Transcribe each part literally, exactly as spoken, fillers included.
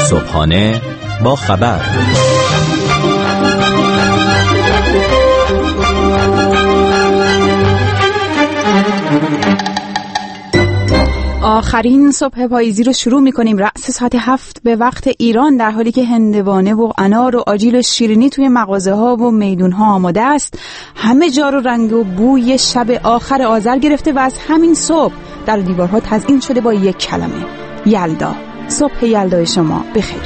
صبحانه با خبر. آخرین صبح پاییزی رو شروع می‌کنیم رأس ساعت هفت به وقت ایران، در حالی که هندوانه و انار و آجیل و شیرینی توی مغازه‌ها و میدون‌ها آماده است. همه جا رو رنگ و بوی شب آخر آذر گرفته و از همین صبح در دیوارها تزیین شده با یک کلمه: یلدا. صبح یلدای شما بخیر.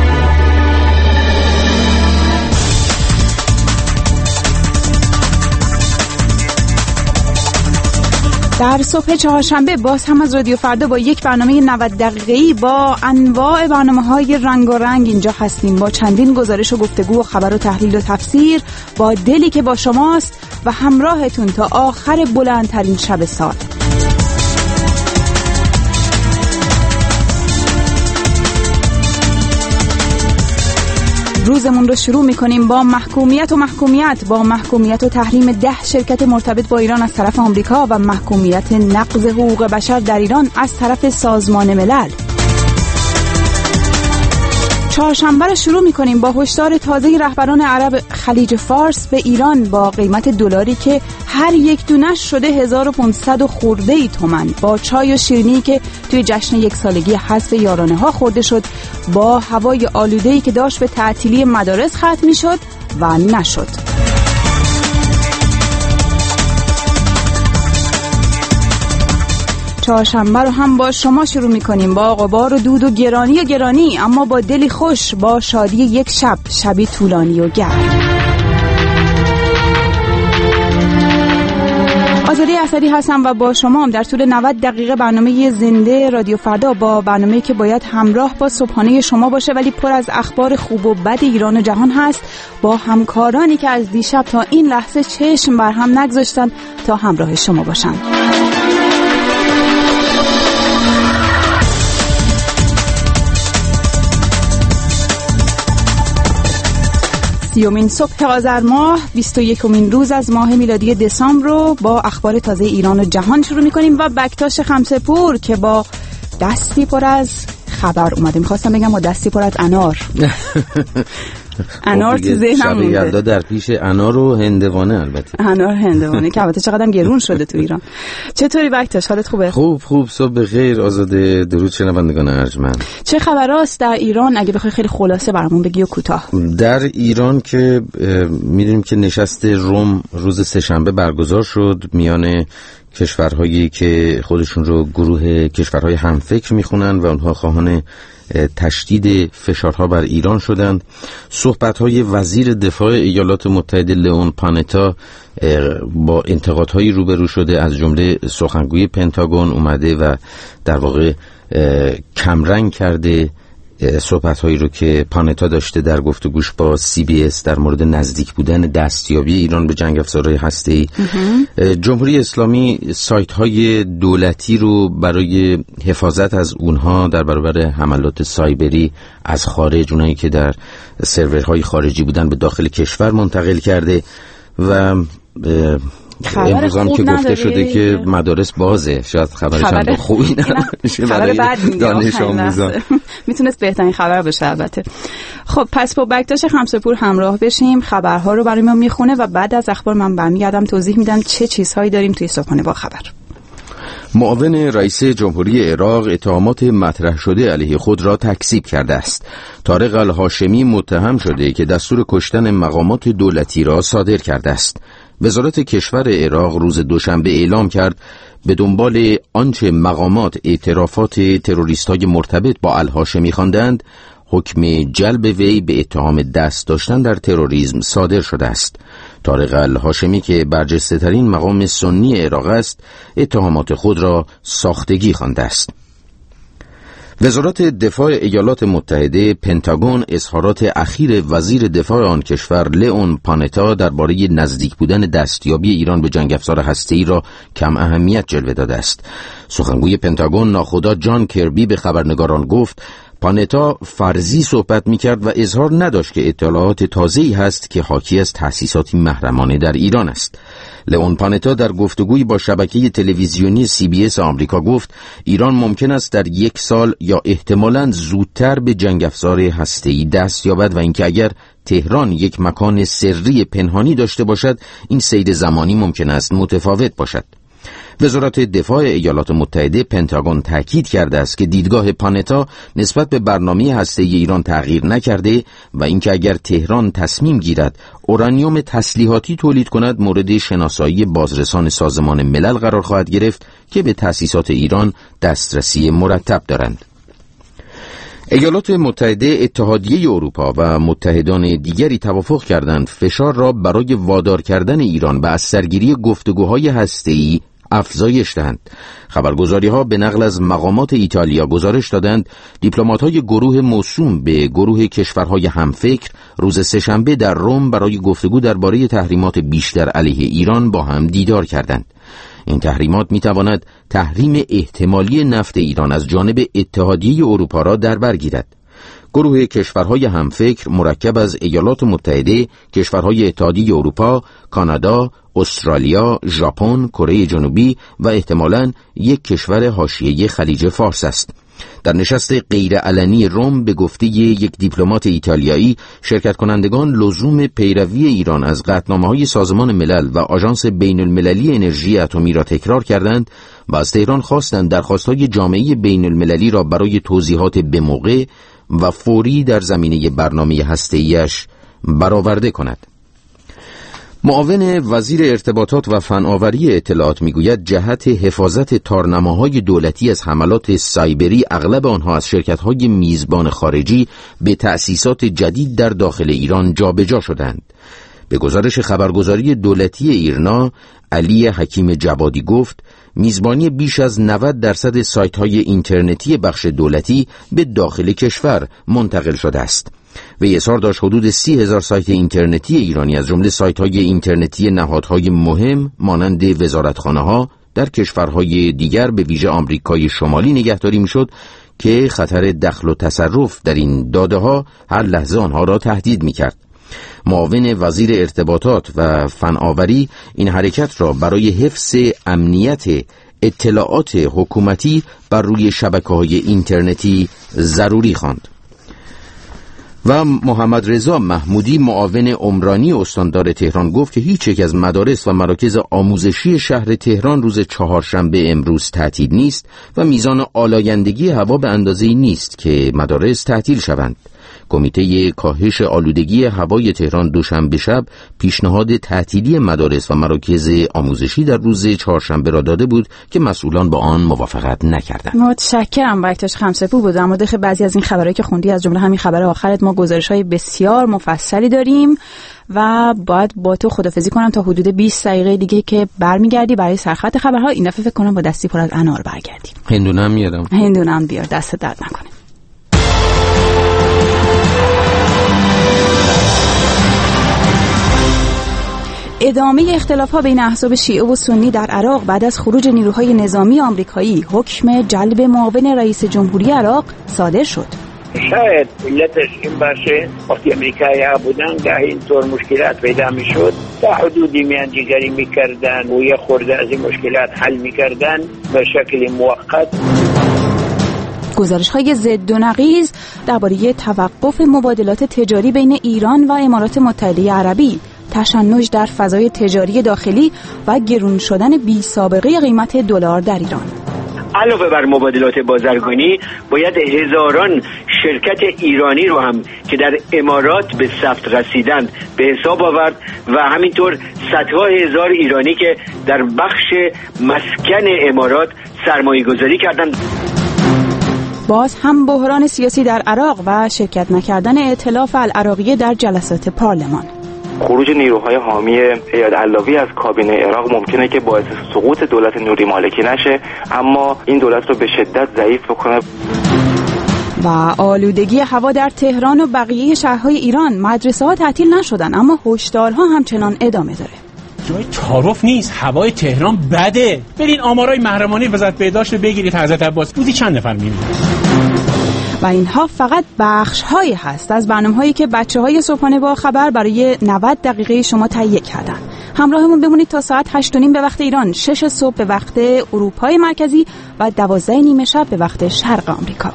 در صبح چهارشنبه باز هم از رادیو فردا با یک برنامه نود دقیقه‌ای با انواع برنامه‌های رنگ و رنگ اینجا هستیم، با چندین گزارش و گفتگو و خبر و تحلیل و تفسیر، با دلی که با شماست و همراهتون تا آخر بلندترین شب سال. روزمون رو شروع می‌کنیم با محکومیت و محکومیت با محکومیت و تحریم ده شرکت مرتبط با ایران از طرف آمریکا و محکومیت نقض حقوق بشر در ایران از طرف سازمان ملل. چهارشنبه رو شروع می‌کنیم با هشدار تازه رهبران عرب خلیج فارس به ایران با قیمت دلاری که هر یک دونش شده هزار و پانصد و خورده تومان، با چای و شیرینی که توی جشن یک سالگی حذف یارانه ها خورده شد، با هوای آلوده‌ای که داشت به تعطیلی مدارس ختم می‌شد و نشد. چهارشنبه رو هم با شما شروع می‌کنیم با غبار و دود و گرانی و گرانی، اما با دلی خوش، با شادی یک شب، شبی طولانی و گرم. آزاده اسدی هستم و با شما هم در طول نود دقیقه برنامه زنده رادیو فردا، با برنامه‌ای که باید همراه با صبحانه شما باشه ولی پر از اخبار خوب و بد ایران و جهان هست، با همکارانی که از دیشب تا این لحظه چشم بر هم نگذاشتن تا همراه شما باشن. سیومین صبح آذر ماه، بیست و یکمین روز از ماه میلادی دسامبر رو با اخبار تازه ایران و جهان شروع می‌کنیم و بکتاش خمسه‌پور که با دستی پر از خبر اومده. می‌خواستم بگم با دستی پر از انار. انار تو ذهنم مونده. شب یلدا در پیش انار و هندوانه، البته انار هندوانه که البته چقدرم گرون شده تو ایران. چطوری بکتاش؟ حالت خوبه؟ خوب خوب. صبح بخیر آزاده. درود شنوندگان ارجمند. چه خبراست در ایران اگه بخوای خیلی خلاصه برامون بگی و کوتاه؟ در ایران که می‌دونیم که نشست روم روز سه‌شنبه برگزار شد میان کشورهایی که خودشون رو گروه کشورهای همفکر میخونن و اونها خواهان تشدید فشارها بر ایران شدند. صحبت‌های وزیر دفاع ایالات متحده لئون پانتا با انتقادهایی روبرو شده، از جمله سخنگوی پنتاگون اومده و در واقع کمرنگ کرده صحبت‌هایی رو که پانتا داشته در گفتگوش با سی بی اس در مورد نزدیک بودن دستیابی ایران به جنگ افزارهای هسته‌ای. جمهوری اسلامی سایت‌های دولتی رو برای حفاظت از اونها در برابر حملات سایبری از خارج، اونایی که در سرورهای خارجی بودن، به داخل کشور منتقل کرده و امروز هم که گفته شده که مدارس بازه. شاید خبرش هم خوبی نباشه برای دانش آموزان. میتونست بهترین خبر باشه البته. خب پس با بکتاش خمسه‌پور همراه بشیم، خبرها رو برای ما میخونه و بعد از اخبار من برمیگردم توضیح میدم چه چیزهایی داریم توی صبحانه با خبر. معاون رئیس جمهوری عراق اتهامات مطرح شده علیه خود را تکذیب کرده است. طارق الهاشمی متهم شده که دستور کشتن مقامات دولتی را صادر کرده است. وزارت کشور عراق روز دوشنبه اعلام کرد به دنبال آنچه مقامات اعترافات تروریست‌های مرتبط با الهاشمی خواندند، حکم جلب وی به اتهام دست داشتن در تروریسم صادر شده است. طارق الهاشمی که برجسته‌ترین مقام سنی عراق است، اتهامات خود را ساختگی خوانده است. وزارت دفاع ایالات متحده پنتاگون اظهارات اخیر وزیر دفاع آن کشور لئون پانتا درباره نزدیک بودن دستیابی ایران به جنگ افزار هسته‌ای را کم اهمیت جلوه داده است. سخنگوی پنتاگون ناخدا جان کربی به خبرنگاران گفت پانتا فرضی صحبت می‌کرد و اظهار نداشت که اطلاعات تازه‌ای هست که حاکی از تأسیساتی محرمانه در ایران است. لئون پانتا در گفتگویی با شبکه تلویزیونی سی بی اس آمریکا گفت ایران ممکن است در یک سال یا احتمالاً زودتر به جنگ افزار هسته‌ای دست یابد و اینکه اگر تهران یک مکان سری پنهانی داشته باشد این سیر زمانی ممکن است متفاوت باشد. وزارت دفاع ایالات متحده پنتاگون تاکید کرده است که دیدگاه پانتا نسبت به برنامه هسته‌ای ایران تغییر نکرده و اینکه اگر تهران تصمیم گیرد اورانیوم تسلیحاتی تولید کند مورد شناسایی بازرسان سازمان ملل قرار خواهد گرفت که به تأسیسات ایران دسترسی مرتب دارند. ایالات متحده، اتحادیه اروپا و متحدان دیگری توافق کردند فشار را برای وادار کردن ایران به از سرگیری گفتگوهای هسته‌ای افزایش دهند. خبرگزاری‌ها به نقل از مقامات ایتالیا گزارش دادند دیپلمات‌های گروه موسوم به گروه کشورهای همفکر روز سه‌شنبه در روم برای گفتگو درباره تحریمات بیشتر علیه ایران با هم دیدار کردند. این تحریمات می‌تواند تحریم احتمالی نفت ایران از جانب اتحادیه اروپا را در بر گیرد. گروه کشورهای همفکر مرکب از ایالات متحده، کشورهای اتحادیه اروپا، کانادا، استرالیا، ژاپن، کره جنوبی و احتمالاً یک کشور حاشیه خلیج فارس است. در نشست غیرعلنی روم به گفته یک دیپلمات ایتالیایی، شرکت کنندگان لزوم پیروی ایران از قطعنامه‌های سازمان ملل و آژانس بین المللی انرژی اتمی را تکرار کردند و از تهران خواستند درخواست‌های جامعه بین المللی را برای توضیحات بموقع و فوری در زمینه برنامه هسته‌ایش برآورده کند. معاون وزیر ارتباطات و فناوری اطلاعات میگوید جهت حفاظت تارنماهای دولتی از حملات سایبری اغلب آنها از شرکت‌های میزبان خارجی به تأسیسات جدید در داخل ایران جابجا شدند. به گزارش خبرگزاری دولتی ایرنا، علی حکیم جوادی گفت میزبانی بیش از نود درصد سایت‌های اینترنتی بخش دولتی به داخل کشور منتقل شده است. و اظهار داشت حدود سی هزار سایت اینترنتی ایرانی از جمله سایت‌های اینترنتی نهادهای مهم مانند وزارتخانه‌ها در کشورهای دیگر به ویژه آمریکای شمالی نگهداری می‌شد که خطر دخل و تصرف در این داده‌ها هر لحظه آنها را تهدید می‌کرد. معاون وزیر ارتباطات و فناوری این حرکت را برای حفظ امنیت اطلاعات حکومتی بر روی شبکه‌های اینترنتی ضروری خواند. و محمد رضا محمودی معاون عمرانی استاندار تهران گفت که هیچ یک از مدارس و مراکز آموزشی شهر تهران روز چهارشنبه امروز تعطیل نیست و میزان آلایندگی هوا به اندازه‌ای نیست که مدارس تعطیل شوند. کمیته کاهش آلودگی هوای تهران دوشنبه شب پیشنهاد تعطیلی مدارس و مراکز آموزشی در روز چهارشنبه را داده بود که مسئولان با آن موافقت نکردند. متشکرم. بایتاش خمسپور بود. در مورد بعضی از این خبرهایی که خوندی از جمله همین خبر آخرت ما گزارش‌های بسیار مفصلی داریم و باید با تو خدافظی کنم تا حدود بیست دقیقه دیگه که برمیگردی برای سرخط خبرها. این دفعه فکر کنم با دستی پر از انار برگردیم. هندونم میارم. هندونم بیار، دست درد نکنه. ادامه اختلاف‌ها بین احزاب شیعه و سنی در عراق بعد از خروج نیروهای نظامی آمریکایی، حکم جلب معاون رئیس جمهوری عراق صادر شد. شاید علتش این باشه وقتی امریکایی‌ها بودن گاهی اینطور مشکلات پیدا میشد تا حدودی میانجیگری میکردن و یه خورده از این مشکلات حل میکردن به شکل موقت. گزارش‌های ضد و نقیض درباره توقف مبادلات تجاری بین ایران و امارات متحده عربی، تشنج در فضای تجاری داخلی و گرون شدن بی سابقه قیمت دلار در ایران. علاوه بر مبادلات بازرگانی باید هزاران شرکت ایرانی رو هم که در امارات به ثبت رسیدند به حساب آورد و همینطور صدها هزار ایرانی که در بخش مسکن امارات سرمایه گذاری کردند. باز هم بحران سیاسی در عراق و شرکت نکردن ائتلاف العراقیه در جلسات پارلمان. خروج نیروهای حامی ایاد علاوی از کابینه عراق ممکنه که باعث سقوط دولت نوری مالکی نشه، اما این دولت رو به شدت ضعیف بکنه. و آلودگی هوا در تهران و بقیه شهرهای ایران، مدرسه ها تعطیل نشدن اما هشدارها همچنان ادامه داره. جای تعارف نیست، هوای تهران بده. برین آمارای محرمانه وزارت بهداشت رو بگیرید حضرت عباس، روزی چند نفر میمیرن. و اینها فقط بخش هایی هست از برنامه هایی که بچه های صبحانه با خبر برای نود دقیقه شما تهیه کردن. همراهمون بمونید تا ساعت هشت و نیم به وقت ایران، شش صبح به وقت اروپای مرکزی و دوازده نیمه شب به وقت شرق آمریکا.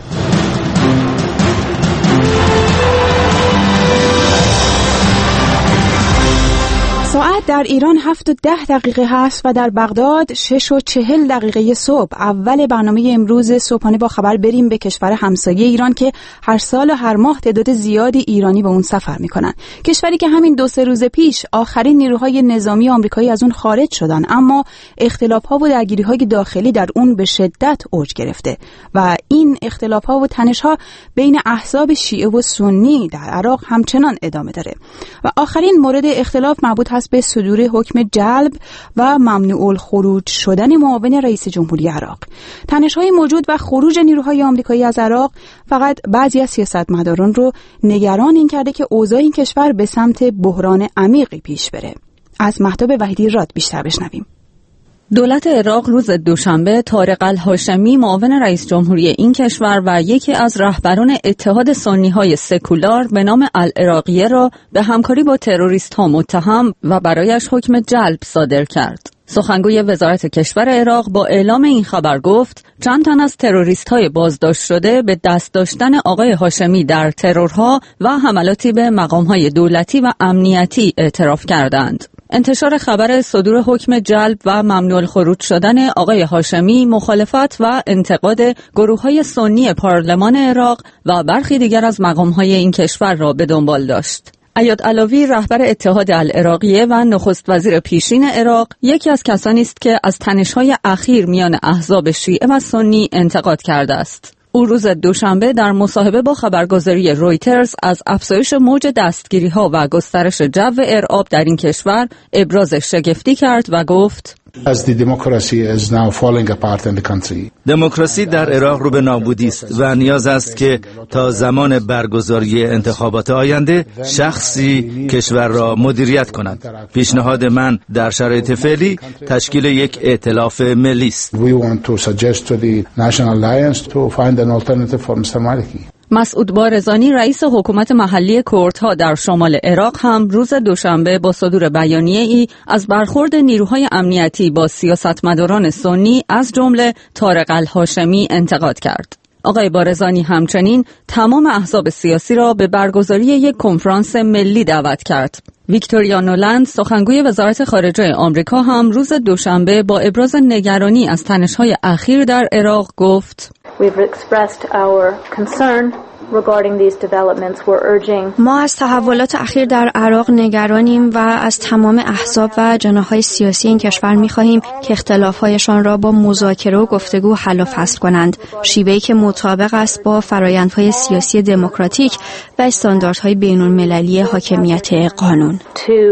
ساعت در ایران هفت و ده دقیقه هست و در بغداد شش و چهل دقیقه صبح. اول برنامه امروز صبحانه با خبر بریم به کشور همسایه ایران که هر سال و هر ماه تعداد زیادی ایرانی به اون سفر میکنن. کشوری که همین دو سه روز پیش آخرین نیروهای نظامی آمریکایی از اون خارج شدن، اما اختلاف‌ها و درگیری‌های داخلی در اون به شدت اوج گرفته و این اختلاف‌ها و تنش‌ها بین احزاب شیعه و سنی در عراق همچنان ادامه داره. و آخرین مورد اختلاف مربوط هست به صدور حکم جلب و ممنوع الخروج شدن معاون رئیس جمهوری عراق. تنش‌های موجود و خروج نیروهای آمریکایی از عراق فقط بعضی از سیاستمداران رو نگران این کرده که اوضاع این کشور به سمت بحران عمیقی پیش بره. از مهتاب وحیدی راد بیشتر بشنویم. دولت عراق روز دوشنبه طارق الهاشمی معاون رئیس جمهوری این کشور و یکی از رهبران اتحاد سنی‌های سکولار به نام العراقیه را به همکاری با تروریست‌ها متهم و برایش حکم جلب صادر کرد. سخنگوی وزارت کشور عراق با اعلام این خبر گفت چند تن از تروریست‌های بازداشت شده به دست داشتن آقای هاشمی در ترورها و حملاتی به مقام‌های دولتی و امنیتی اعتراف کردند. انتشار خبر صدور حکم جلب و ممنوع الخروج شدن آقای هاشمی مخالفت و انتقاد گروه‌های سنی پارلمان عراق و برخی دیگر از مقام‌های این کشور را به دنبال داشت. عیاد علاوی رهبر اتحاد العراقیه و نخست وزیر پیشین عراق یکی از کسانی است که از تنش‌های اخیر میان احزاب شیعه و سنی انتقاد کرده است. او روز دوشنبه در مصاحبه با خبرگزاری رویترز از افزایش موج دستگیری‌ها و گسترش جو ارعاب در این کشور ابراز شگفتی کرد و گفت دموکراسی در عراق رو به نابودی است و نیاز است که تا زمان برگزاری انتخابات آینده شخصی کشور را مدیریت کند. پیشنهاد من در شرایط فعلی تشکیل یک ائتلاف ملی است. مسعود بارزانی رئیس حکومت محلی کردها در شمال عراق هم روز دوشنبه با صدور بیانیه‌ای از برخورد نیروهای امنیتی با سیاستمداران سنی از جمله طارق الهاشمی انتقاد کرد. آقای بارزانی همچنین تمام احزاب سیاسی را به برگزاری یک کنفرانس ملی دعوت کرد. ویکتوریا نولند سخنگوی وزارت خارجه آمریکا هم روز دوشنبه با ابراز نگرانی از تنش‌های اخیر در عراق گفت ما از تحولات اخیر در عراق نگرانیم و از تمام احزاب و جناح‌های سیاسی این کشور می‌خواهیم که اختلاف‌هایشان را با مذاکره و گفتگو حل و فصل کنند، شیوهی که مطابق است با فرآیندهای سیاسی دموکراتیک و استانداردهای بین‌المللی حاکمیت قانون.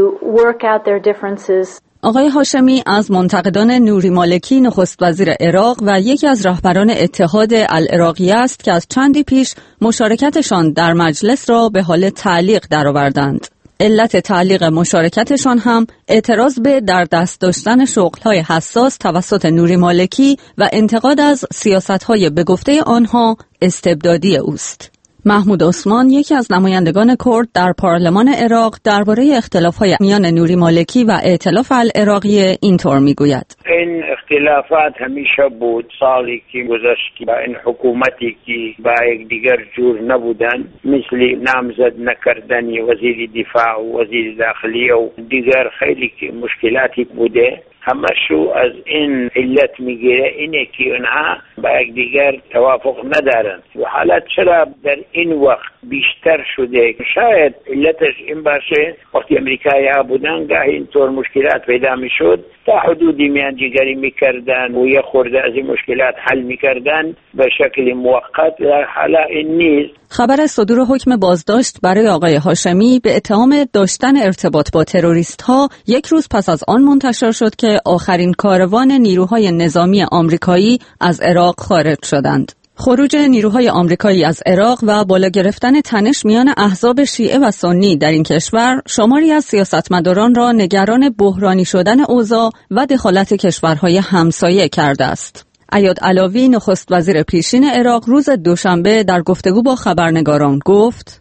آقای هاشمی از منتقدان نوری مالکی نخست وزیر عراق و یکی از رهبران اتحاد العراقیه است که از چندی پیش مشارکتشان در مجلس را به حال تعلیق درآوردند. علت تعلیق مشارکتشان هم اعتراض به در دست داشتن شغل‌های حساس توسط نوری مالکی و انتقاد از سیاست‌های به گفته آنها استبدادی اوست. محمود عثمان یکی از نمایندگان کرد در پارلمان عراق درباره اختلاف‌های میان نوری مالکی و ائتلاف العراقیه اینطور میگوید: این اختلافات همیشه بود. سالی که گذشت با این حکومتی که با یک دیگر جور نبودن، مثل نامزد نکردن وزیر دفاع و وزیر داخلی و دیگر خیلی مشکلاتی بوده. همه شو از این علت میگیره اینه که اونها با یک دیگر توافق ندارن و حالت چرا در این وقت بیشتر شده؟ شاید علتش این باشه وقتی امریکایی ها بودن گاهی اینطور مشکلات پیدا میشد تا حدودی میانجیگری میکردن و یه خورده از این مشکلات حل میکردن به شکل موقت. در حالا این نیست. خبر صدور حکم بازداشت برای آقای هاشمی به اتهام داشتن ارتباط با تروریست ها یک روز پس از آن منتشر شد که آخرین کاروان نیروهای نظامی آمریکایی از عراق خارج شدند. خروج نیروهای آمریکایی از عراق و بالا گرفتن تنش میان احزاب شیعه و سنی در این کشور شماری از سیاستمداران را نگران بحرانی شدن اوضاع و دخالت کشورهای همسایه کرده است. عیاد علاوی نخست وزیر پیشین عراق روز دوشنبه در گفتگو با خبرنگاران گفت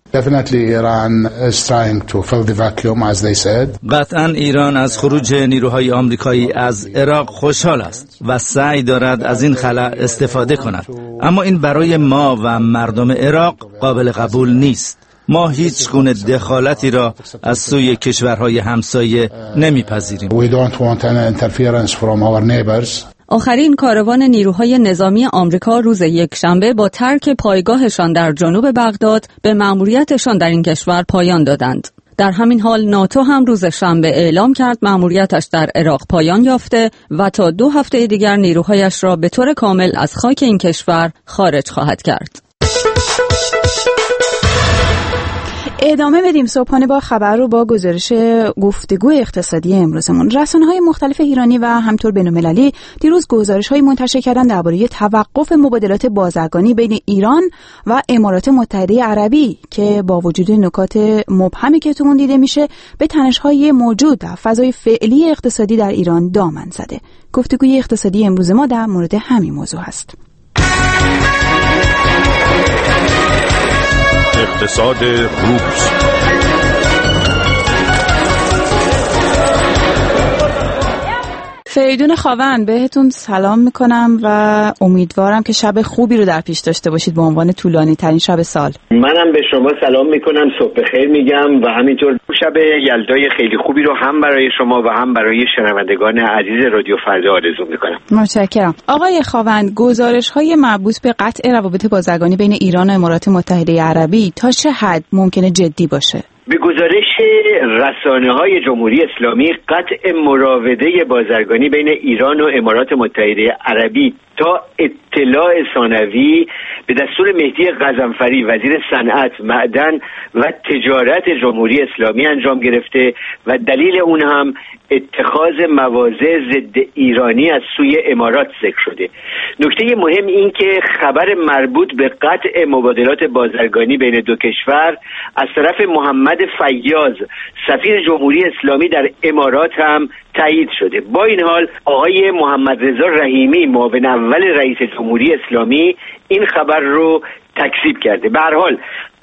قطعاً ایران از خروج نیروهای آمریکایی از عراق خوشحال است و سعی دارد از این خلا استفاده کند، اما این برای ما و مردم عراق قابل قبول نیست. ما هیچ گونه دخالتی را از سوی کشورهای همسایه نمیپذیریم. آخرین کاروان نیروهای نظامی آمریکا روز یکشنبه با ترک پایگاهشان در جنوب بغداد به مأموریتشان در این کشور پایان دادند. در همین حال ناتو هم روز شنبه اعلام کرد مأموریتش در عراق پایان یافته و تا دو هفته دیگر نیروهایش را به طور کامل از خاک این کشور خارج خواهد کرد. ادامه بدیم صبحانه با خبر رو با گزارش گفتگو اقتصادی امروزمون. رسانه‌های مختلف ایرانی و همطور بین‌المللی دیروز گزارش‌های منتشر کردن درباره توقف مبادلات بازرگانی بین ایران و امارات متحده عربی که با وجود نکات مبهمی که تو اون دیده میشه به تنش‌های موجود در فضای فعلی اقتصادی در ایران دامن زده. گفتگوی اقتصادی امروز ما در مورد همین موضوع هست. اقتصاد روز. فریدون خاون بهتون سلام میکنم و امیدوارم که شب خوبی رو در پیش داشته باشید به عنوان طولانی ترین شب سال. منم به شما سلام میکنم، صبح بخیر میگم و همینطور شب یلدای خیلی خوبی رو هم برای شما و هم برای شنوندگان عزیز رادیو فردا آرزو میکنم. متشکرم. آقای خاوند، گزارش های مربوط به قطع روابط بازرگانی بین ایران و امارات متحده عربی تا چه حد ممکنه جدی باشه؟ به گزارش رسانه‌های جمهوری اسلامی قطع مراوده بازرگانی بین ایران و امارات متحده عربی تا اطلاع ثانوی به دستور مهدی غضنفری وزیر صنعت، معدن و تجارت جمهوری اسلامی انجام گرفته و دلیل اون هم اتخاذ مواضع ضد ایرانی از سوی امارات ذکر شده. نکته مهم این که خبر مربوط به قطع مبادلات بازرگانی بین دو کشور از طرف محمد فیاض سفیر جمهوری اسلامی در امارات هم تایید شده. با این حال آقای محمد رضا رحیمی معاون اول رئیس جمهوری اسلامی این خبر رو تکذیب کرده. به هر حال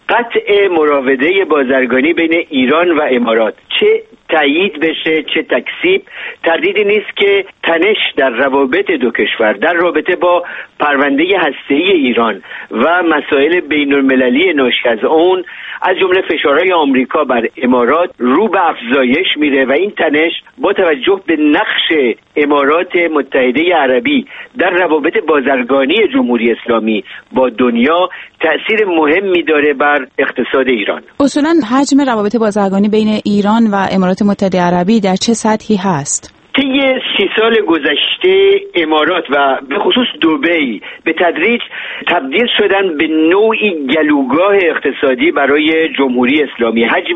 قطع مراوده بازرگانی بین ایران و امارات چه تایید بشه چه تکذیب، تردیدی نیست که تنش در روابط دو کشور در رابطه با پرونده هسته‌ای ایران و مسائل بین‌المللی ناشی از اون از جمله فشارهای آمریکا بر امارات رو به افزایش میره و این تنش با توجه به نقش امارات متحده عربی در روابط بازرگانی جمهوری اسلامی با دنیا تأثیر مهمی داره بر اقتصاد ایران. اصولاً حجم روابط بازرگانی بین ایران و امارات متحده عربی در چه سطحی هست؟ طی سی سال گذشته امارات و به خصوص دبی به تدریج تبدیل شدن به نوعی گلوگاه اقتصادی برای جمهوری اسلامی. حجم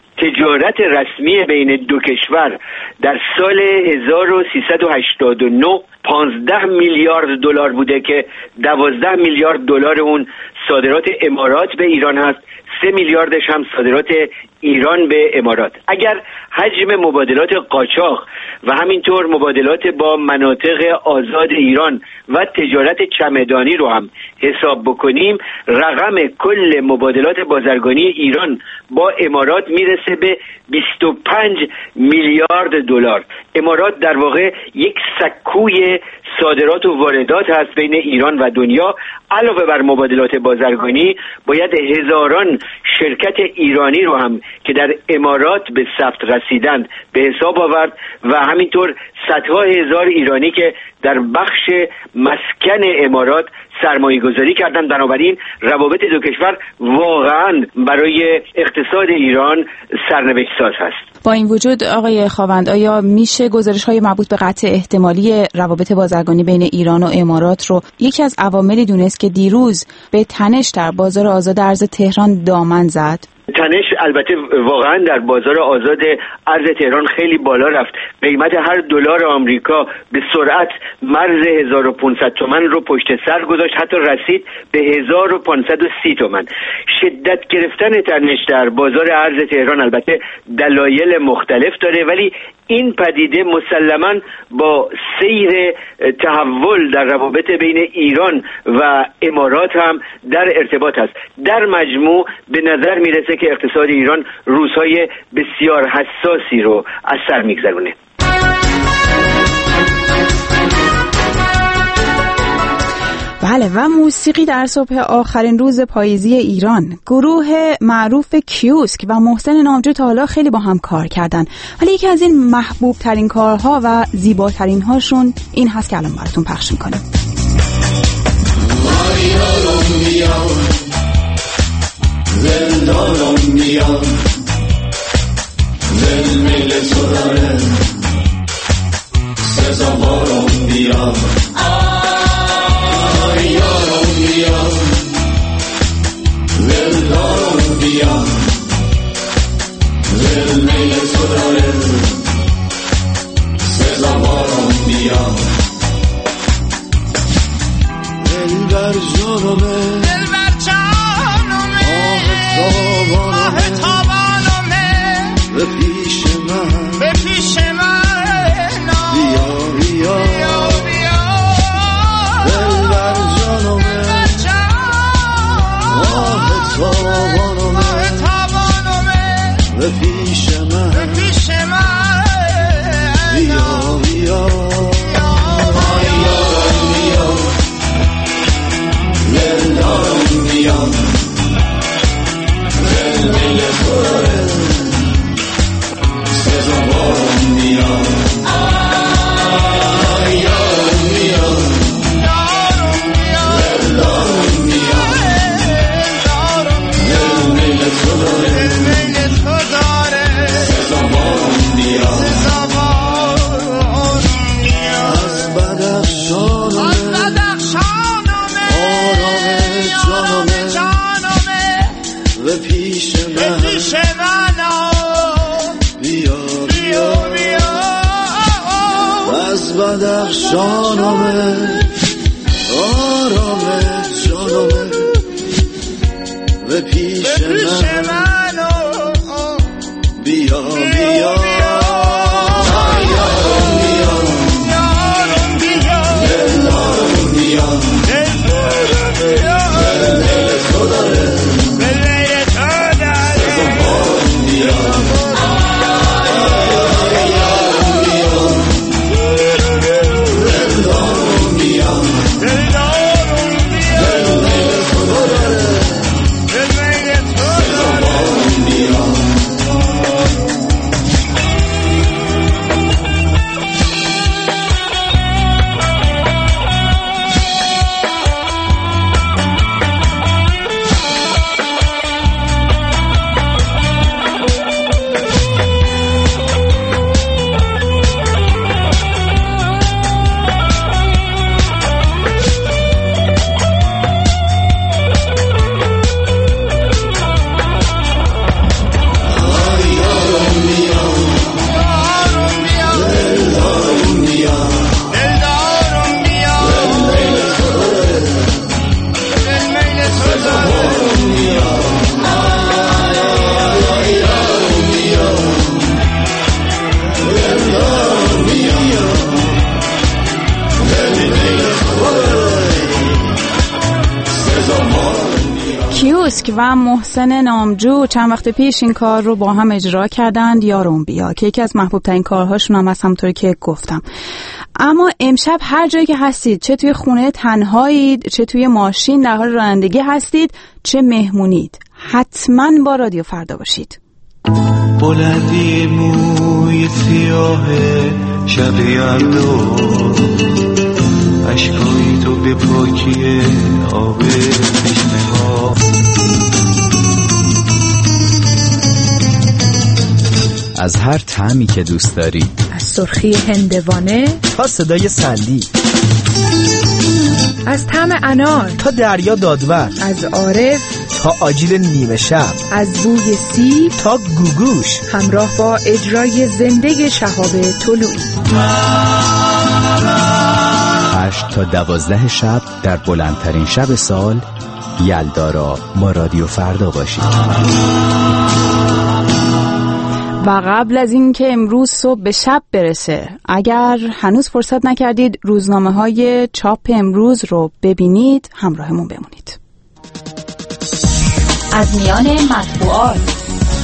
تجارت رسمی بین دو کشور در سال هزار و سیصد و هشتاد و نه پانزده میلیارد دلار بوده که دوازده میلیارد دلار اون صادرات امارات به ایران هست، سه میلیاردش هم صادرات ایران به امارات. اگر حجم مبادلات قاچاق و همینطور مبادلات با مناطق آزاد ایران و تجارت چمدانی رو هم حساب بکنیم، رقم کل مبادلات بازرگانی ایران با امارات میرسه به بیست و پنج میلیارد دلار. امارات در واقع یک سکوی صادرات و واردات هست بین ایران و دنیا. علاوه بر مبادلات بازرگانی باید هزاران شرکت ایرانی رو هم که در امارات به ثبت رسیدند به حساب آورد و همینطور صدها هزار ایرانی که در بخش مسکن امارات سرمایه گذاری کردن. بنابراین روابط دو کشور واقعا برای اقتصاد ایران سرنوشت ساز هست. با این وجود آقای خاوند، آیا میشه گزارش‌های مربوط به قطع احتمالی روابط بازرگانی بین ایران و امارات رو یکی از عواملی دونست که دیروز به تنش در بازار آزاد ارز تهران دامن زد؟ تنش البته واقعا در بازار آزاد ارز تهران خیلی بالا رفت. قیمت هر دلار آمریکا به سرعت مرز هزار و پانصد تومان رو پشت سر گذاشت، حتی رسید به هزار و پانصد و سی تومان. شدت گرفتن تنش در بازار ارز تهران البته دلایل مختلف داره، ولی این پدیده مسلماً با سیر تحول در روابط بین ایران و امارات هم در ارتباط است. در مجموع به نظر میرسه که اقتصاد ایران روزهای بسیار حساسی رو از سر میگذرونه. بله، و موسیقی در صبح آخرین روز پاییزی ایران. گروه معروف کیوسک و محسن نامجو تا حالا خیلی با هم کار کردن، ولی یکی از این محبوب ترین کارها و زیباترین هاشون این هست که الان براتون پخش میکنم. کیوسک و محسن نامجو چند وقت پیش این کار رو با هم اجرا کردند، یارم بیا، که یکی از محبوب ترین کارهاشون هم از همونطوری که گفتم. اما امشب هر جایی که هستید، چه توی خونه تنهایید، چه توی ماشین در حال رانندگی هستید، چه مهمونید، حتما با رادیو فردا باشید. بلندی موی سیاه شب یلدا، اشکای تو به پاکی آب تشنه ها، از هر طعمی که دوست داری، از سرخی هندوانه تا صدای سندی، از طعم انار تا دریا دادور، از عارف تا آجیل نیمه شب، از بوی سیب تا گوگوش، همراه با اجرای زنده شهاب طلویی. هشت تا دوازده شب در بلندترین شب سال، یلدا را با رادیو فردا باشید. و قبل از این که امروز صبح به شب برسه، اگر هنوز فرصت نکردید روزنامه های چاپ امروز رو ببینید، همراهمون بمونید. از میان مطبوعات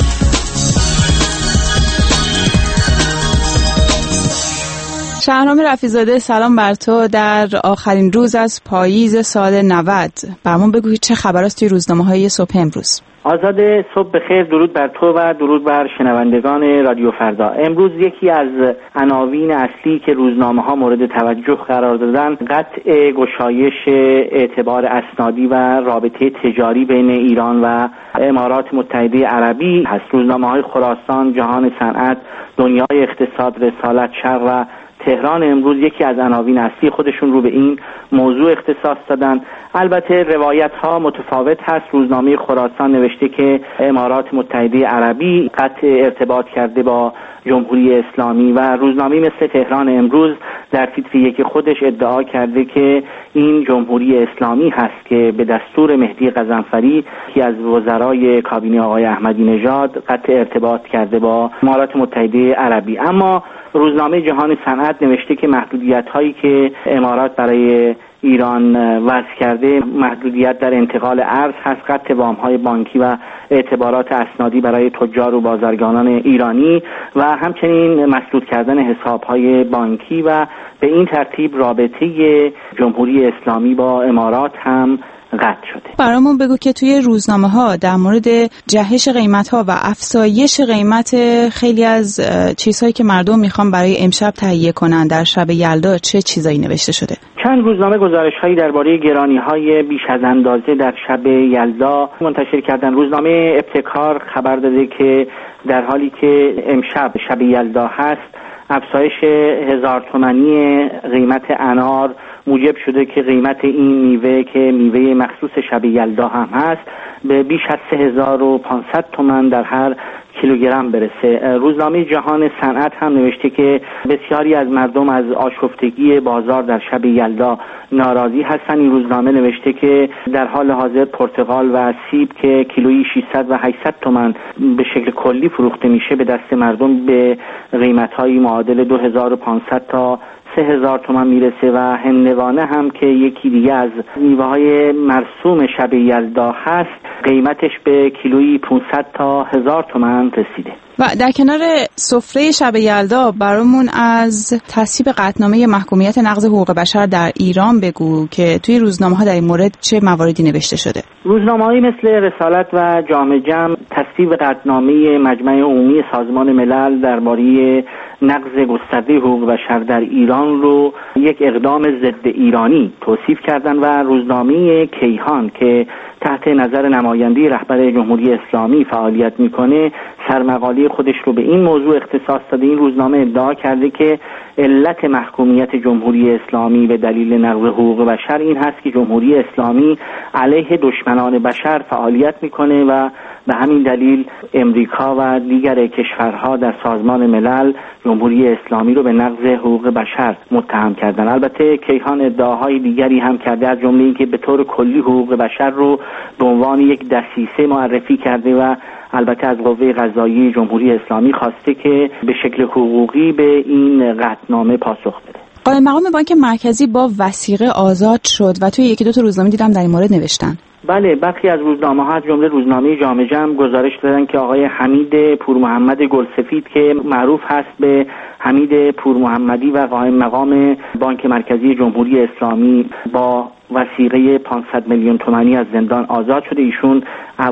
شهرام رفیع‌زاده، سلام بر تو. در آخرین روز از پاییز سال نود برامون بگو چه خبر است توی روزنامه‌های صبح امروز. آزاده، صبح بخیر. درود بر تو و درود بر شنوندگان رادیو فردا. امروز یکی از عناوین اصلی که روزنامه‌ها مورد توجه قرار دادن قطع گشایش اعتبار اسنادی و رابطه تجاری بین ایران و امارات متحده عربی هست. روزنامه‌های خراسان، جهان صنعت، دنیای اقتصاد، رسالت شرق و تهران امروز یکی از عناوین اصلی خودشون رو به این موضوع اختصاص دادن. البته روایت ها متفاوت هست. روزنامه خراسان نوشته که امارات متحده عربی قطع ارتباط کرده با جمهوری اسلامی و روزنامه مثل تهران امروز در تیتر یک خودش ادعا کرده که این جمهوری اسلامی هست که به دستور مهدی قزنفری که از وزرای کابینه آقای احمدی نژاد قطع ارتباط کرده با امارات متحده عربی. اما روزنامه جهان صنعت نوشته که محدودیت هایی که امارات برای ایران وضع کرده محدودیت در انتقال ارز هست، قطع وام‌های بانکی و اعتبارات اسنادی برای تجار و بازرگانان ایرانی و همچنین مسدود کردن حساب‌های بانکی و به این ترتیب رابطه جمهوری اسلامی با امارات هم قطع شده. برامون بگو که توی روزنامه ها در مورد جهش قیمت ها و افزایش قیمت خیلی از چیزهایی که مردم میخوان برای امشب تهیه کنن در شب یلدا چه چیزایی نوشته شده؟ چند روزنامه گزارش هایی درباره گرانی های بیش از اندازه در شب یلدا منتشر کردن. روزنامه ابتکار خبر داده که در حالی که امشب شب یلدا هست، افزایش هزار تومانی قیمت انار موجب شده که قیمت این میوه که میوه مخصوص شب یلدا هم هست به بیش از سه هزار و پانصد تومان در هر کیلوگرم برسه. روزنامه جهان صنعت هم نوشته که بسیاری از مردم از آشفتگی بازار در شب یلدا ناراضی هستند. این روزنامه نوشته که در حال حاضر پرتقال و سیب که کیلویی ششصد و هشتصد تومان به شکل کلی فروخته میشه به دست مردم به قیمت‌های معادل دو هزار و پانصد تا سه هزار تومان میرسه و هندوانه هم که یکی دیگه از میوه‌های مرسوم شب یلدا هست قیمتش به کیلویی پانصد تا هزار تومان رسیده. و در کنار سفره شب یلدا برامون از تصویب قطعنامه محکومیت نقض حقوق بشر در ایران بگو که توی روزنامه‌ها در این مورد چه مواردی نوشته شده. روزنامه‌های مثل رسالت و جامعه جمع تصویب قطعنامه مجمع عمومی سازمان ملل درباره نقض گسترده حقوق بشر در ایران رو یک اقدام ضد ایرانی توصیف کردن و روزنامه کیهان که تحت نظر نماینده رهبر جمهوری اسلامی فعالیت میکنه سرمقاله خودش رو به این موضوع اختصاص داده. این روزنامه ادعا کرده که علت محکومیت جمهوری اسلامی به دلیل نقض حقوق بشر این هست که جمهوری اسلامی علیه دشمنان بشر فعالیت میکنه و به همین دلیل امریکا و دیگر کشورها در سازمان ملل جمهوری اسلامی رو به نقض حقوق بشر متهم کردن. البته کیهان ادعاهای دیگری هم کرده، از جمله اینکه به طور کلی حقوق بشر رو به عنوان یک دسیسه معرفی کرده و البته از قوه قضاییه جمهوری اسلامی خواسته که به شکل حقوقی به این قطعنامه پاسخ بده. قائم مقام بانک مرکزی با وثیقه آزاد شد و توی یکی دو تا روزنامه دیدم در این مورد نوشتن. بله، برخی از روزنامه‌ها از جمله روزنامه جامعه جمع گزارش دادن که آقای حمید پورمحمد گلسفید که معروف هست به حمید پورمحمدی و قائم مقام بانک مرکزی جمهوری اسلامی با وثیقه پانصد میلیون تومانی از زندان آزاد شده. ایشون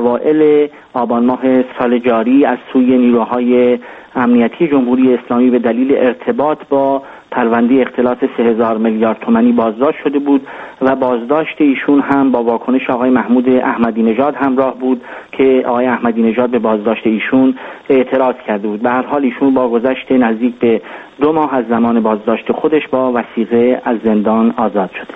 اوائل آبان ماه سال جاری از سوی نیروهای امنیتی جمهوری اسلامی به دلیل ارتباط با پرونده اختلاس سه هزار میلیارد تومانی بازداشت شده بود و بازداشت ایشون هم با واکنش آقای محمود احمدی نژاد همراه بود که آقای احمدی نژاد به بازداشت ایشون اعتراض کرده بود. به هر حال ایشون با گذشت نزدیک به دو ماه از زمان بازداشت خودش با وثیقه از زندان آزاد شده.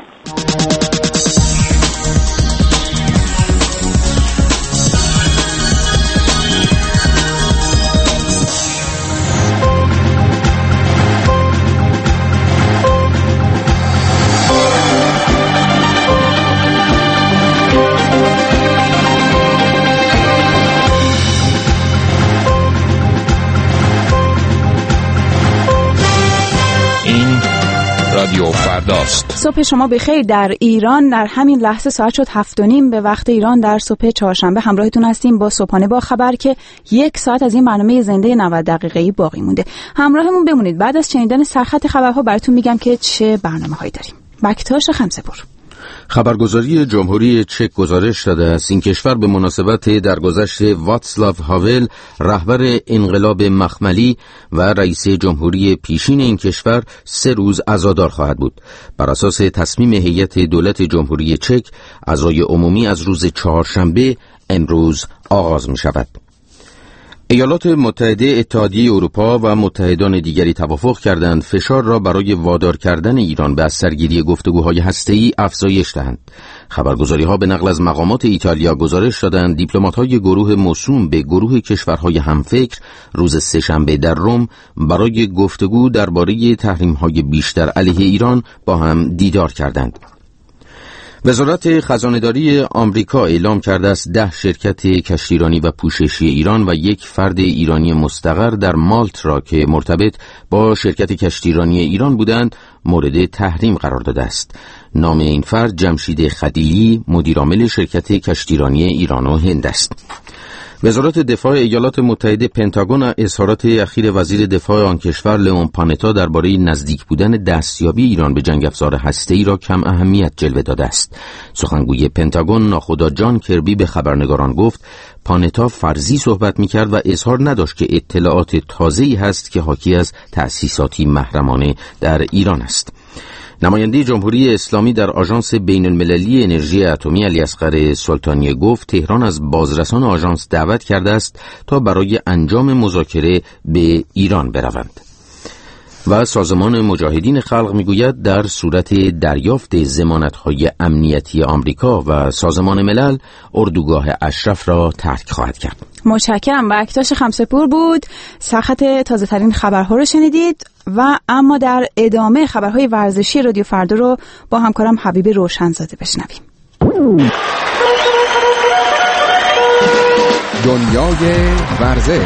فرداست. صبح شما بخیر. در ایران در همین لحظه ساعت شد هفت و نیم به وقت ایران. در صبح چهارشنبه همراهتون هستیم با صبحانه با خبر که یک ساعت از این برنامه زنده نود دقیقه‌ای باقی مونده. همراهمون بمونید. بعد از شنیدن سرخط خبرها براتون میگم که چه برنامه‌هایی داریم. بکتاش خمسه‌پور. خبرگزاری جمهوری چک گزارش داده است این کشور به مناسبت درگذشت واتسلاو هاول رهبر انقلاب مخملی و رئیس جمهوری پیشین این کشور سه روز عزادار خواهد بود. بر اساس تصمیم هیئت دولت جمهوری چک عزای عمومی از روز چهارشنبه امروز آغاز می شود. ایالات متحده، اتحادیه اروپا و متحدان دیگری توافق کردند فشار را برای وادار کردن ایران به از سرگیری گفتگوهای هسته‌ای افزایش دهند. خبرگزاری‌ها به نقل از مقامات ایتالیا گزارش دادند دیپلمات‌های گروه موسوم به گروه کشورهای همفکر روز سه‌شنبه در روم برای گفتگو درباره تحریم‌های بیشتر علیه ایران با هم دیدار کردند. وزارت خزانه‌داری آمریکا اعلام کرده است ده شرکت کشتیرانی و پوششی ایران و یک فرد ایرانی مستقر در مالت را که مرتبط با شرکت کشتیرانی ایران بودند مورد تحریم قرار داده است. نام این فرد جمشید خدیعی مدیرعامل شرکت کشتیرانی ایران و هند است. وزارت دفاع ایالات متحده پنتاگون اظهارات اخیر وزیر دفاع آن کشور لئون پانتا درباره نزدیک بودن دستیابی ایران به جنگ افزار هسته‌ای را کم اهمیت جلوه داده است. سخنگوی پنتاگون ناخدا جان کربی به خبرنگاران گفت پانتا فرضی صحبت می‌کرد و اظهار نداشت که اطلاعات تازه‌ای هست که حاکی از تأسیساتی محرمانه در ایران است. نماینده جمهوری اسلامی در آژانس بین المللی انرژی اتمی علیاصغر سلطانی گفت تهران از بازرسان آژانس دعوت کرده است تا برای انجام مذاکره به ایران بروند. و سازمان مجاهدین خلق میگوید در صورت دریافت ضمانت‌های امنیتی آمریکا و سازمان ملل اردوگاه اشرف را ترک خواهد کرد. متشکرم. بکتاش خمسه‌پور بود. سرخط تازه ترین خبرها رو شنیدید و اما در ادامه خبرهای ورزشی رادیو فردا رو با همکارم حبیب روشنزاده بشنویم. دنیای ورزش.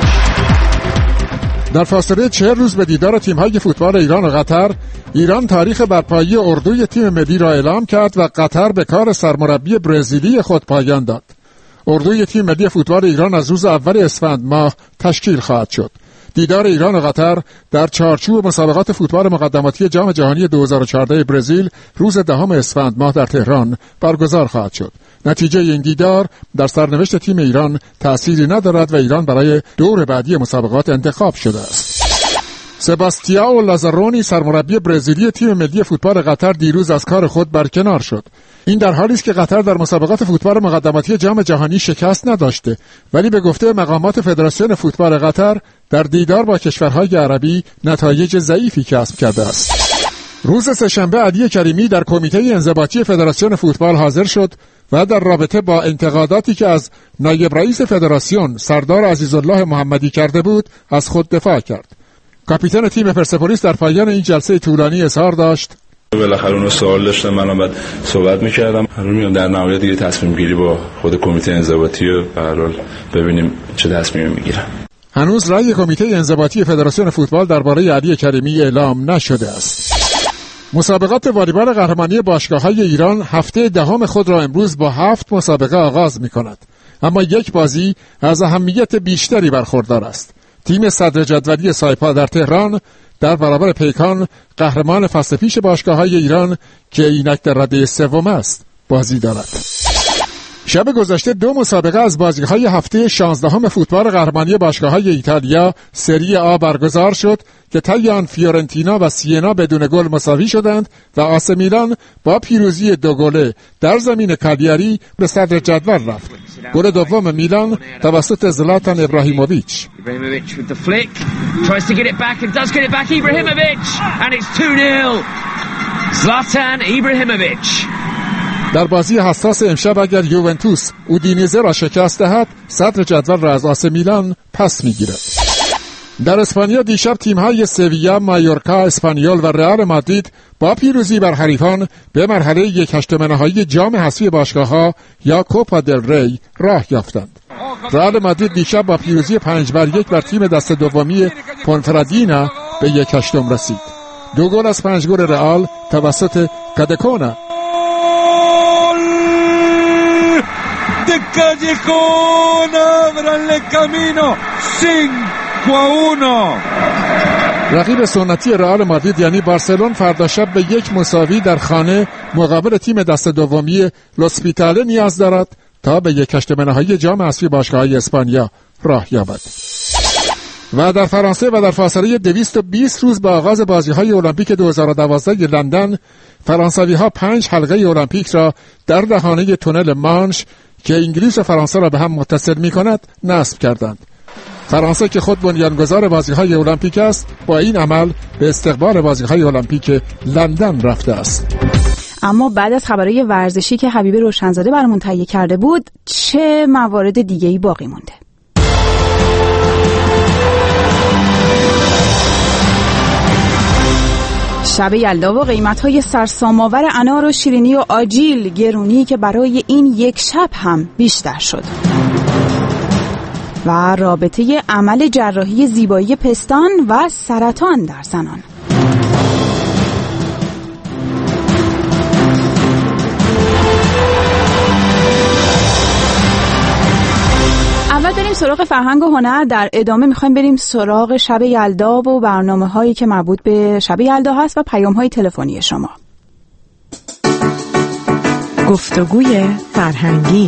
در فاصله چهل روز به دیدار تیم‌های فوتبال ایران و قطر، ایران تاریخ برپایی اردوی تیم ملی را اعلام کرد و قطر به کار سرمربی برزیلی خود پایان داد. اردوی تیم ملی فوتبال ایران از روز اول اسفند ماه تشکیل خواهد شد. دیدار ایران و قطر در چارچوب مسابقات فوتبال مقدماتی جام جهانی دو هزار و چهارده برزیل روز دهم اسفند ماه در تهران برگزار خواهد شد. نتیجه این دیدار در سرنوشت تیم ایران تأثیری ندارد و ایران برای دور بعدی مسابقات انتخاب شده است. سباستیائو لازارونی سرمربی برزیلی تیم ملی فوتبال قطر دیروز از کار خود برکنار شد. این در حالی است که قطر در مسابقات فوتبال مقدماتی جام جهانی شکست نداشته، ولی به گفته مقامات فدراسیون فوتبال قطر در دیدار با کشورهای عربی نتایج ضعیفی کسب کرده است. روز سه‌شنبه علی کریمی در کمیته انضباطی فدراسیون فوتبال حاضر شد و در رابطه با انتقاداتی که از نایب رئیس فدراسیون سردار عزیزالله محمدی کرده بود از خود دفاع کرد. کاپیتان تیم پرسپولیس در پایان این جلسه طولانی اظهار داشت بالاخره اونو سوال داشتم، منم بعد صحبت می‌کردم. الان در نهایت دیگه تصمیم گیری با خود کمیته انضباطی و به هر حال ببینیم چه تصمیمی میگیرن. هنوز رأی کمیته انضباطی فدراسیون فوتبال درباره علی کریمی اعلام نشده است. مسابقات والیبال قهرمانی باشگاه‌های ایران هفته دهم خود را امروز با هفت مسابقه آغاز می‌کند، اما یک بازی از اهمیت بیشتری برخوردار است. تیم صدر جدولی سایپا در تهران در برابر پیکان قهرمان فصل پیش باشگاه‌های ایران که اینک در رده سوم است بازی دارد. شب گذشته دو مسابقه از بازی‌های هفته شانزدهم فوتبال قهرمانی باشگاه‌های ایتالیا سری آ برگزار شد که طی آن فیورنتینا و سینا بدون گل مساوی شدند و آس میلان با پیروزی دو گله در زمین کالیاری به صدر جدول رفت. گل دوم میلان توسط زلاتان ابراهیموویچ. زلاتان ابراهیموویچ. در بازی حساس امشب اگر یوونتوس اودینیزه را شکست دهد صدر جدول را از آس میلان پس میگیرد. در اسپانیا دیشب تیم‌های سویا، مایورکا، اسپانیول و رئال مادرید با پیروزی بر حریفان به مرحله یک هشتم نهایی جام حذفی باشگاه‌ها یا کوپا دل ری راه یافتند. رئال مادرید دیشب با پیروزی پنج بر یک بر تیم دست دومی پونفردینا به یک هشتم رسید. دو گل از پنج گل رئال توسط کادکونا. De Callejón abran el camino cinco a uno. رقیب سنتی رئال مادرید یعنی بارسلون فردا شب به یک مساوی در خانه مقابل تیم دست دومی لوسپیتاله نیاز دارد تا به یک هشتم نهایی جام حذفی باشگاه‌های اسپانیا راه یابد. و در فرانسه و در فاصله دویست و بیست روز با آغاز بازی‌های المپیک دو هزار و دوازده لندن، فرانسوی‌ها پنج حلقه المپیک را در دهانه تونل مانش که انگلیس و فرانسه را به هم متصل می‌کند نصب کردند. فرانسه که خود بنیانگذار بازی‌های المپیک است، با این عمل به استقبال بازی‌های المپیک لندن رفته است. اما بعد از خبرهای ورزشی که حبیب روشنزاده برامون تهیه کرده بود، چه موارد دیگه‌ای باقی مونده؟ شب یلدا و قیمت‌های سرسام‌آور انار و شیرینی و آجیل، گرونی که برای این یک شب هم بیشتر شد. و رابطه عمل جراحی زیبایی پستان و سرطان در زنان. اول بریم سراغ فرهنگ و هنر، در ادامه میخوایم بریم سراغ شب یلدا و برنامه هایی که مربوط به شب یلدا هست و پیام های تلفنی شما. گفتگوی فرهنگی.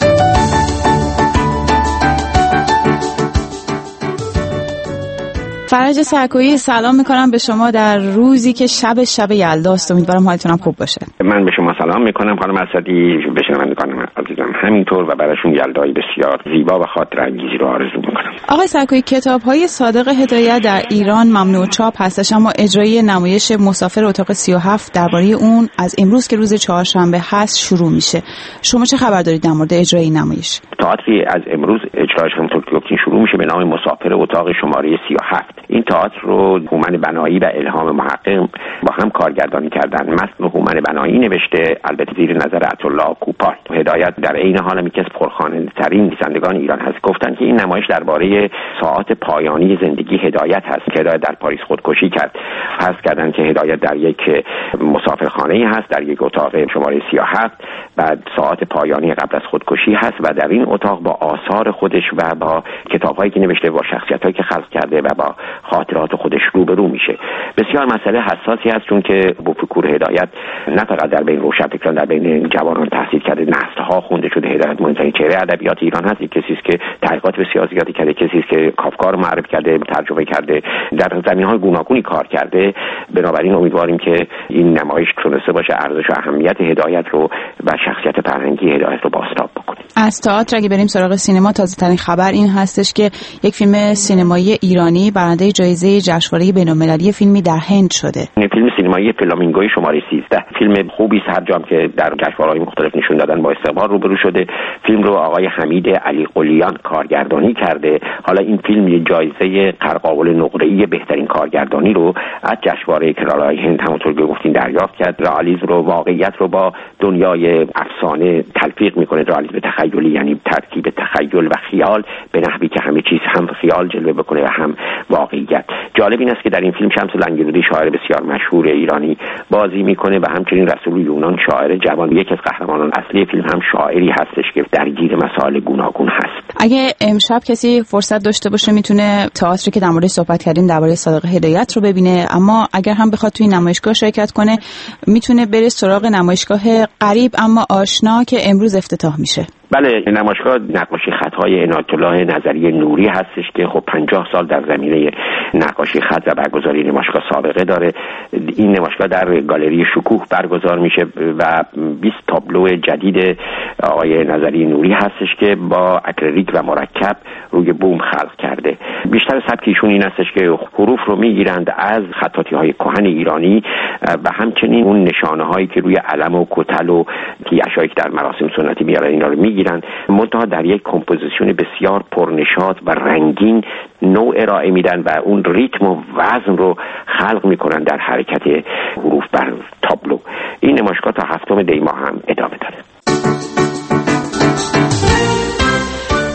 فرج سرکویی، سلام میکنم به شما در روزی که شب شب یلداست. امیدوارم حالتونم خوب باشه. من به شما سلام میکنم خانم اسدی، به شنوندگان عزیزم همینطور و براشون یلدایی بسیار زیبا و خاطره انگیزی رو آرزو میکنم. آقای سرکویی، کتاب‌های صادق هدایت در ایران ممنوع چاپ هستش، اما اجرای نمایش مسافر اتاق سی و هفت درباره اون از امروز که روز چهارشنبه هست شروع میشه. شما چه خبر دارید در مورد اجرای این نمایش؟ تئاتری از امروز اجراش همونطور که گفتین شروع میشه به نام مسافر اتاق شماره سی و هفت. این تئاتر رو هومن بنایی و الهام محقق با هم کارگردانی کردن. متن هومن بنایی نوشته، البته زیر نظر عطاالله کوپال. هدایت در عین حال هم یکی از پرخواننده‌ترین نویسندگان ایران هست. گفتن که این نمایش درباره ساعات پایانی زندگی هدایت هست که هدایت در پاریس خودکشی کرد. حذف کردن که هدایت در یک مسافرخانه‌ای هست، در یک اتاق شماره سی و هفت، بعد ساعات پایانی قبل از خودکشی هست و در این اتاق با آثار خودش و با کتاب‌هایی که نوشته، با شخصیت‌هایی که خلق کرده و با خاطرات خودش روبرو میشه. بسیار مسئله حساسی هست، چون که بوفکور هدایت نه فقط در بین روشنفکران، در بین جوانان تحصیل کرده، نسل‌ها خونده شده. هدایت مهمترین چهره ادبیات ایران هست. یک کسی است که تحقیقات بسیار زیادی کرده، کسی است که کافکا رو معرفی کرده، ترجمه کرده، در زمینه‌های گوناگونی کار کرده. بنابراین امیدواریم که این نمایش تونسته باشه ارزش و اهمیت هدایت رو و شخصیت فرهنگی هدایت رو بازتاب بکنه. از تئاتر اگه بریم سراغ سینما، تازه‌ترین خبر این هستش که یک فیلم سینمایی ایرانی برنده جایزه جشنواره بین‌المللی فیلمی در هند شده. این فیلم سینمایی فلامینگوی شماره سیزده، فیلم خوبی است، هر جام که در جشنواره‌های مختلف نشون دادن با استقبال روبرو شده. فیلم رو آقای حمید علی قلیان کارگردانی کرده. حالا این فیلم یه جایزه قرقاول نقره‌ای بهترین کارگردانی رو از جشنواره کرالاهای هند همونطور که گفتین دریافت کرد. رئالیسم رو، واقعیت رو با دنیای افسانه تلفیق میکنه. رئالیسم تخیلی یعنی ترکیب تخیل و خیال به نحوی که همه چیز هم خیال جلوه بکنه و هم واقعیت. جالب این است که در این فیلم شمس لنگرودی، شاعر بسیار مشهور ایرانی، بازی میکنه و همچنین رسول یونان، شاعر جوان، یک از قهرمانان اصلی فیلم، هم شاعری هستش که درگیر مسائل گوناگون هست. اگه امشب کسی فرصت داشته باشه میتونه تئاتری که در موردش صحبت کردیم درباره صادق هدایت رو ببینه، اما اگر هم بخواد توی نمایشگاه شرکت کنه میتونه بره سراغ نمایشگاه غریب اما آشنا که امروز افتتاح میشه. بله، نمایشگاه نقاشی خطهای عنایت الله نظری نوری هستش که خب پنجاه سال در زمینه نقاشی خط و برگزاری نمایشگاه سابقه داره. این نمایشگاه در گالری شکوه برگزار میشه و بیست تابلو جدید آقای نظری نوری هستش که با اکریلیک و مرکب روی بوم خلق کرده. بیشتر سبکیشون این هستش که حروف رو میگیرند از خطاطی های کهن ایرانی و همچنین اون نشانه هایی که روی علم و کتل و اشیایی که در مراسم سنتی میارن اینا رو میگیرن، منتها در یک کمپوزیشن بسیار پرنشاط و رنگین نوع ارائه میدن و اون ریتم و وزن رو خلق میکنن در حرکت حروف بر تابلو. این نمایشگاه تا هفتم دی ماه هم ادامه داره. برای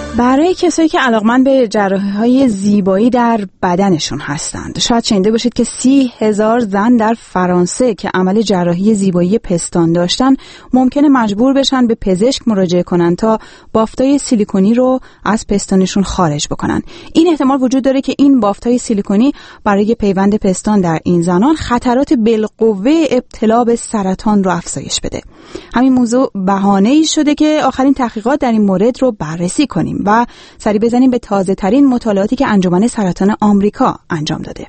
برای کسایی که علاقمند به جراحی‌های زیبایی در بدنشون هستند، شاید شنیده باشید که سی هزار زن در فرانسه که عمل جراحی زیبایی پستان داشتن ممکنه مجبور بشن به پزشک مراجعه کنن تا بافتای سیلیکونی رو از پستانشون خارج بکنن. این احتمال وجود داره که این بافتای سیلیکونی برای پیوند پستان در این زنان خطرات بالقوه ابتلا به سرطان رو افزایش بده. همین موضوع بهانه‌ای شده که آخرین تحقیقات در این مورد رو بررسی کنیم و سری بزنیم به تازه ترین مطالعاتی که انجمن سرطان آمریکا انجام داده.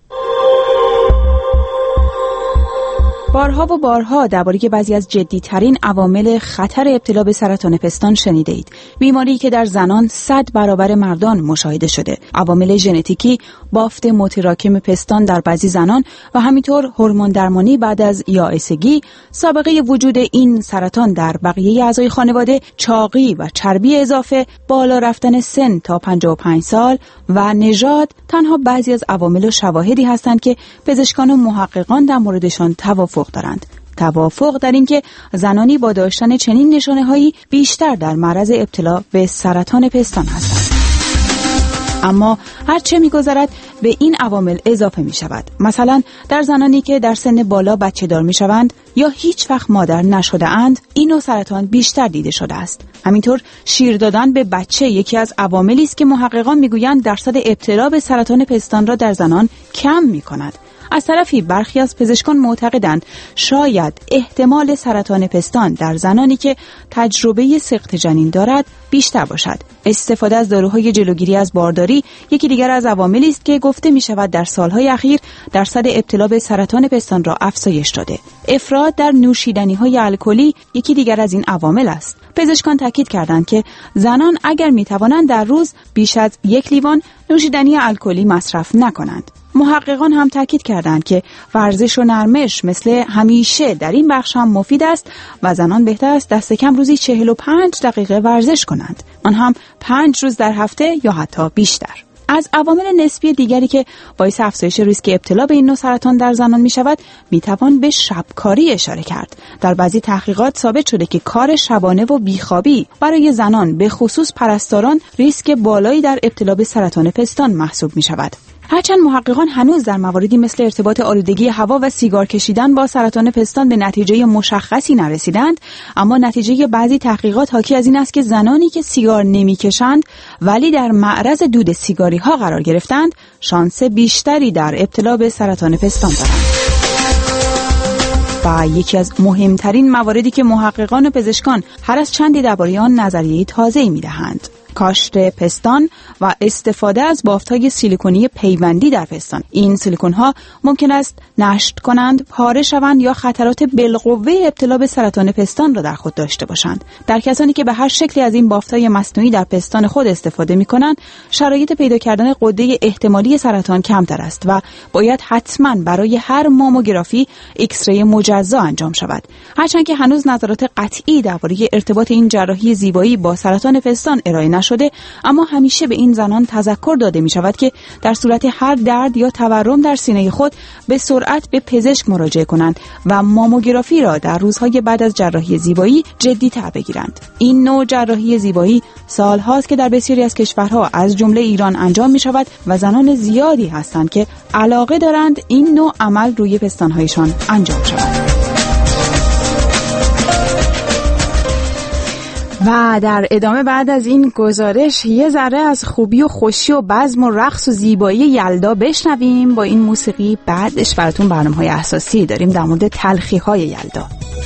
بارها و بارها درباره بعضی از جدی‌ترین عوامل خطر ابتلا به سرطان پستان شنیده اید. بیماری که در زنان صد برابر مردان مشاهده شده. عوامل ژنتیکی، بافت متراکم پستان در بعضی زنان و همینطور هورمون درمانی بعد از یائسگی، سابقه وجود این سرطان در بقیه اعضای خانواده، چاقی و چربی اضافه، بالا رفتن سن تا پنجاه و پنج سال و نژاد تنها بعضی از عوامل و شواهدی هستند که پزشکان و محققان در موردشان توافق دارند. توافق در این که زنانی با داشتن چنین نشانه‌هایی بیشتر در معرض ابتلا به سرطان پستان هستند. اما هر چه می‌گذرد به این عوامل اضافه می‌شود. مثلا در زنانی که در سن بالا بچه دار می‌شوند یا هیچ وقت مادر نشده اند، این نوع سرطان بیشتر دیده شده است. همینطور شیر دادن به بچه یکی از عواملی است که محققان می‌گویند درصد ابتلا به سرطان پستان را در زنان کم می‌کند. از طرفی برخی از پزشکان معتقدند شاید احتمال سرطان پستان در زنانی که تجربه سقط جنین دارد بیشتر باشد. استفاده از داروهای جلوگیری از بارداری یکی دیگر از عواملی است که گفته می شود در سالهای اخیر درصد ابتلا به سرطان پستان را افزایش داده. افراط در نوشیدنی‌های الکلی یکی دیگر از این عوامل است. پزشکان تاکید کردند که زنان اگر می توانند در روز بیش از یک لیوان نوشیدنی الکلی مصرف نکنند. محققان هم تاکید کردند که ورزش و نرمش مثل همیشه در این بخش هم مفید است و زنان بهتر است دست کم روزی چهل و پنج دقیقه ورزش کنند، آن هم پنج روز در هفته یا حتی بیشتر. از عوامل نسبی دیگری که باعث افزایش ریسک ابتلا به این نوع سرطان در زنان می شود، می توان به شبکاری اشاره کرد. در بعضی تحقیقات ثابت شده که کار شبانه و بیخوابی برای زنان به خصوص پرستاران ریسک بالایی در ابتلا به سرطان پستان محسوب می شود. هرچند محققان هنوز در مواردی مثل ارتباط آلودگی هوا و سیگار کشیدن با سرطان پستان به نتیجه مشخصی نرسیدند، اما نتیجه بعضی تحقیقات حاکی از این است که زنانی که سیگار نمی‌کشند ولی در معرض دود سیگاری ها قرار گرفتند، شانس بیشتری در ابتلا به سرطان پستان دارند. و یکی از مهمترین مواردی که محققان و پزشکان هر از چندی درباره آن نظریه تازه‌ای می‌دهند، کاشت پستان و استفاده از بافت‌های سیلیکونی پیوندی در پستان. این سیلیکون‌ها ممکن است نشت کنند، پاره شوند یا خطرات بالقوه ابتلا به سرطان پستان را در خود داشته باشند. در کسانی که به هر شکلی از این بافت‌های مصنوعی در پستان خود استفاده می‌کنند، شرایط پیدا کردن غده احتمالی سرطان کمتر است و باید حتماً برای هر ماموگرافی ایکس ری مجزا انجام شود. هرچند که هنوز نظرات قطعی درباره ارتباط این جراحی زیبایی با سرطان پستان ارائه نشده، اما همیشه به این زنان تذکر داده می شود که در صورت هر درد یا تورم در سینه خود به سرعت به پزشک مراجعه کنند و ماموگرافی را در روزهای بعد از جراحی زیبایی جدی تر بگیرند. این نوع جراحی زیبایی سالهاست که در بسیاری از کشورها از جمله ایران انجام می شود و زنان زیادی هستند که علاقه دارند این نوع عمل روی پستانهایشان انجام شود. و در ادامه بعد از این گزارش یه ذره از خوبی و خوشی و بزم و رقص و زیبایی یلدا بشنویم. با این موسیقی بعدش براتون برنامه‌های اساسی داریم در مورد تلخی‌های یلدا.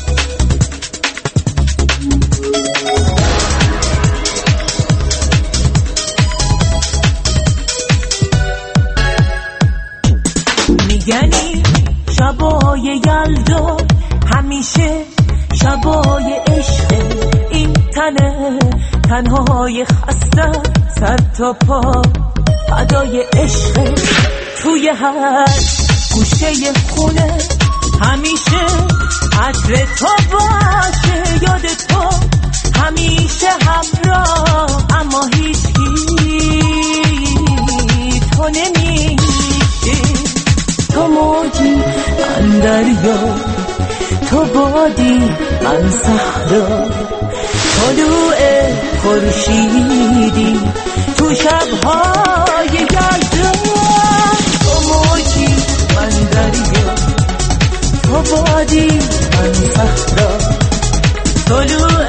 میگنی شبای یلدا همیشه شبای عشق، این تنه تنهای خسته سر تا پا فدای عشق، توی هر گوشه خونه همیشه عطر تو باشه، یاد تو همیشه همراه، اما هیچ کی تو نمیشه. تو موجی من دریا، تو بادی من صحرا، طلوع خورشیدی تو شب‌های یلدا. تو موجی من دریا، تو بادی من صحرا، طلوع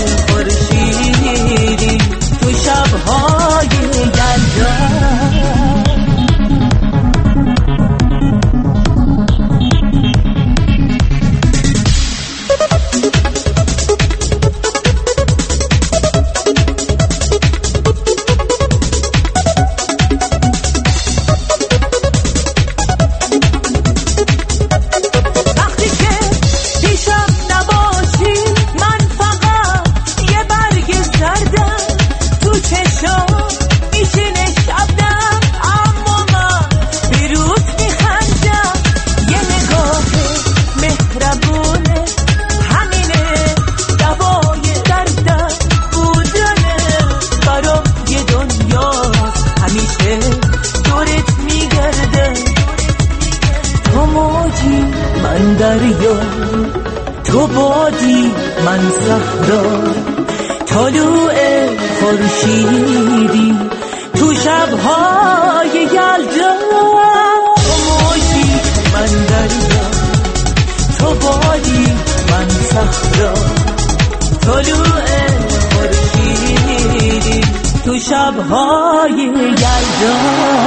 خورشیدی تو شب‌های یلدا. تو بادی من صحرا، طلوع خورشیدی تو شب‌های یلدا. تو موجی من دریا، تو بادی من صحرا، طلوع خورشیدی تو شب‌های یلدا.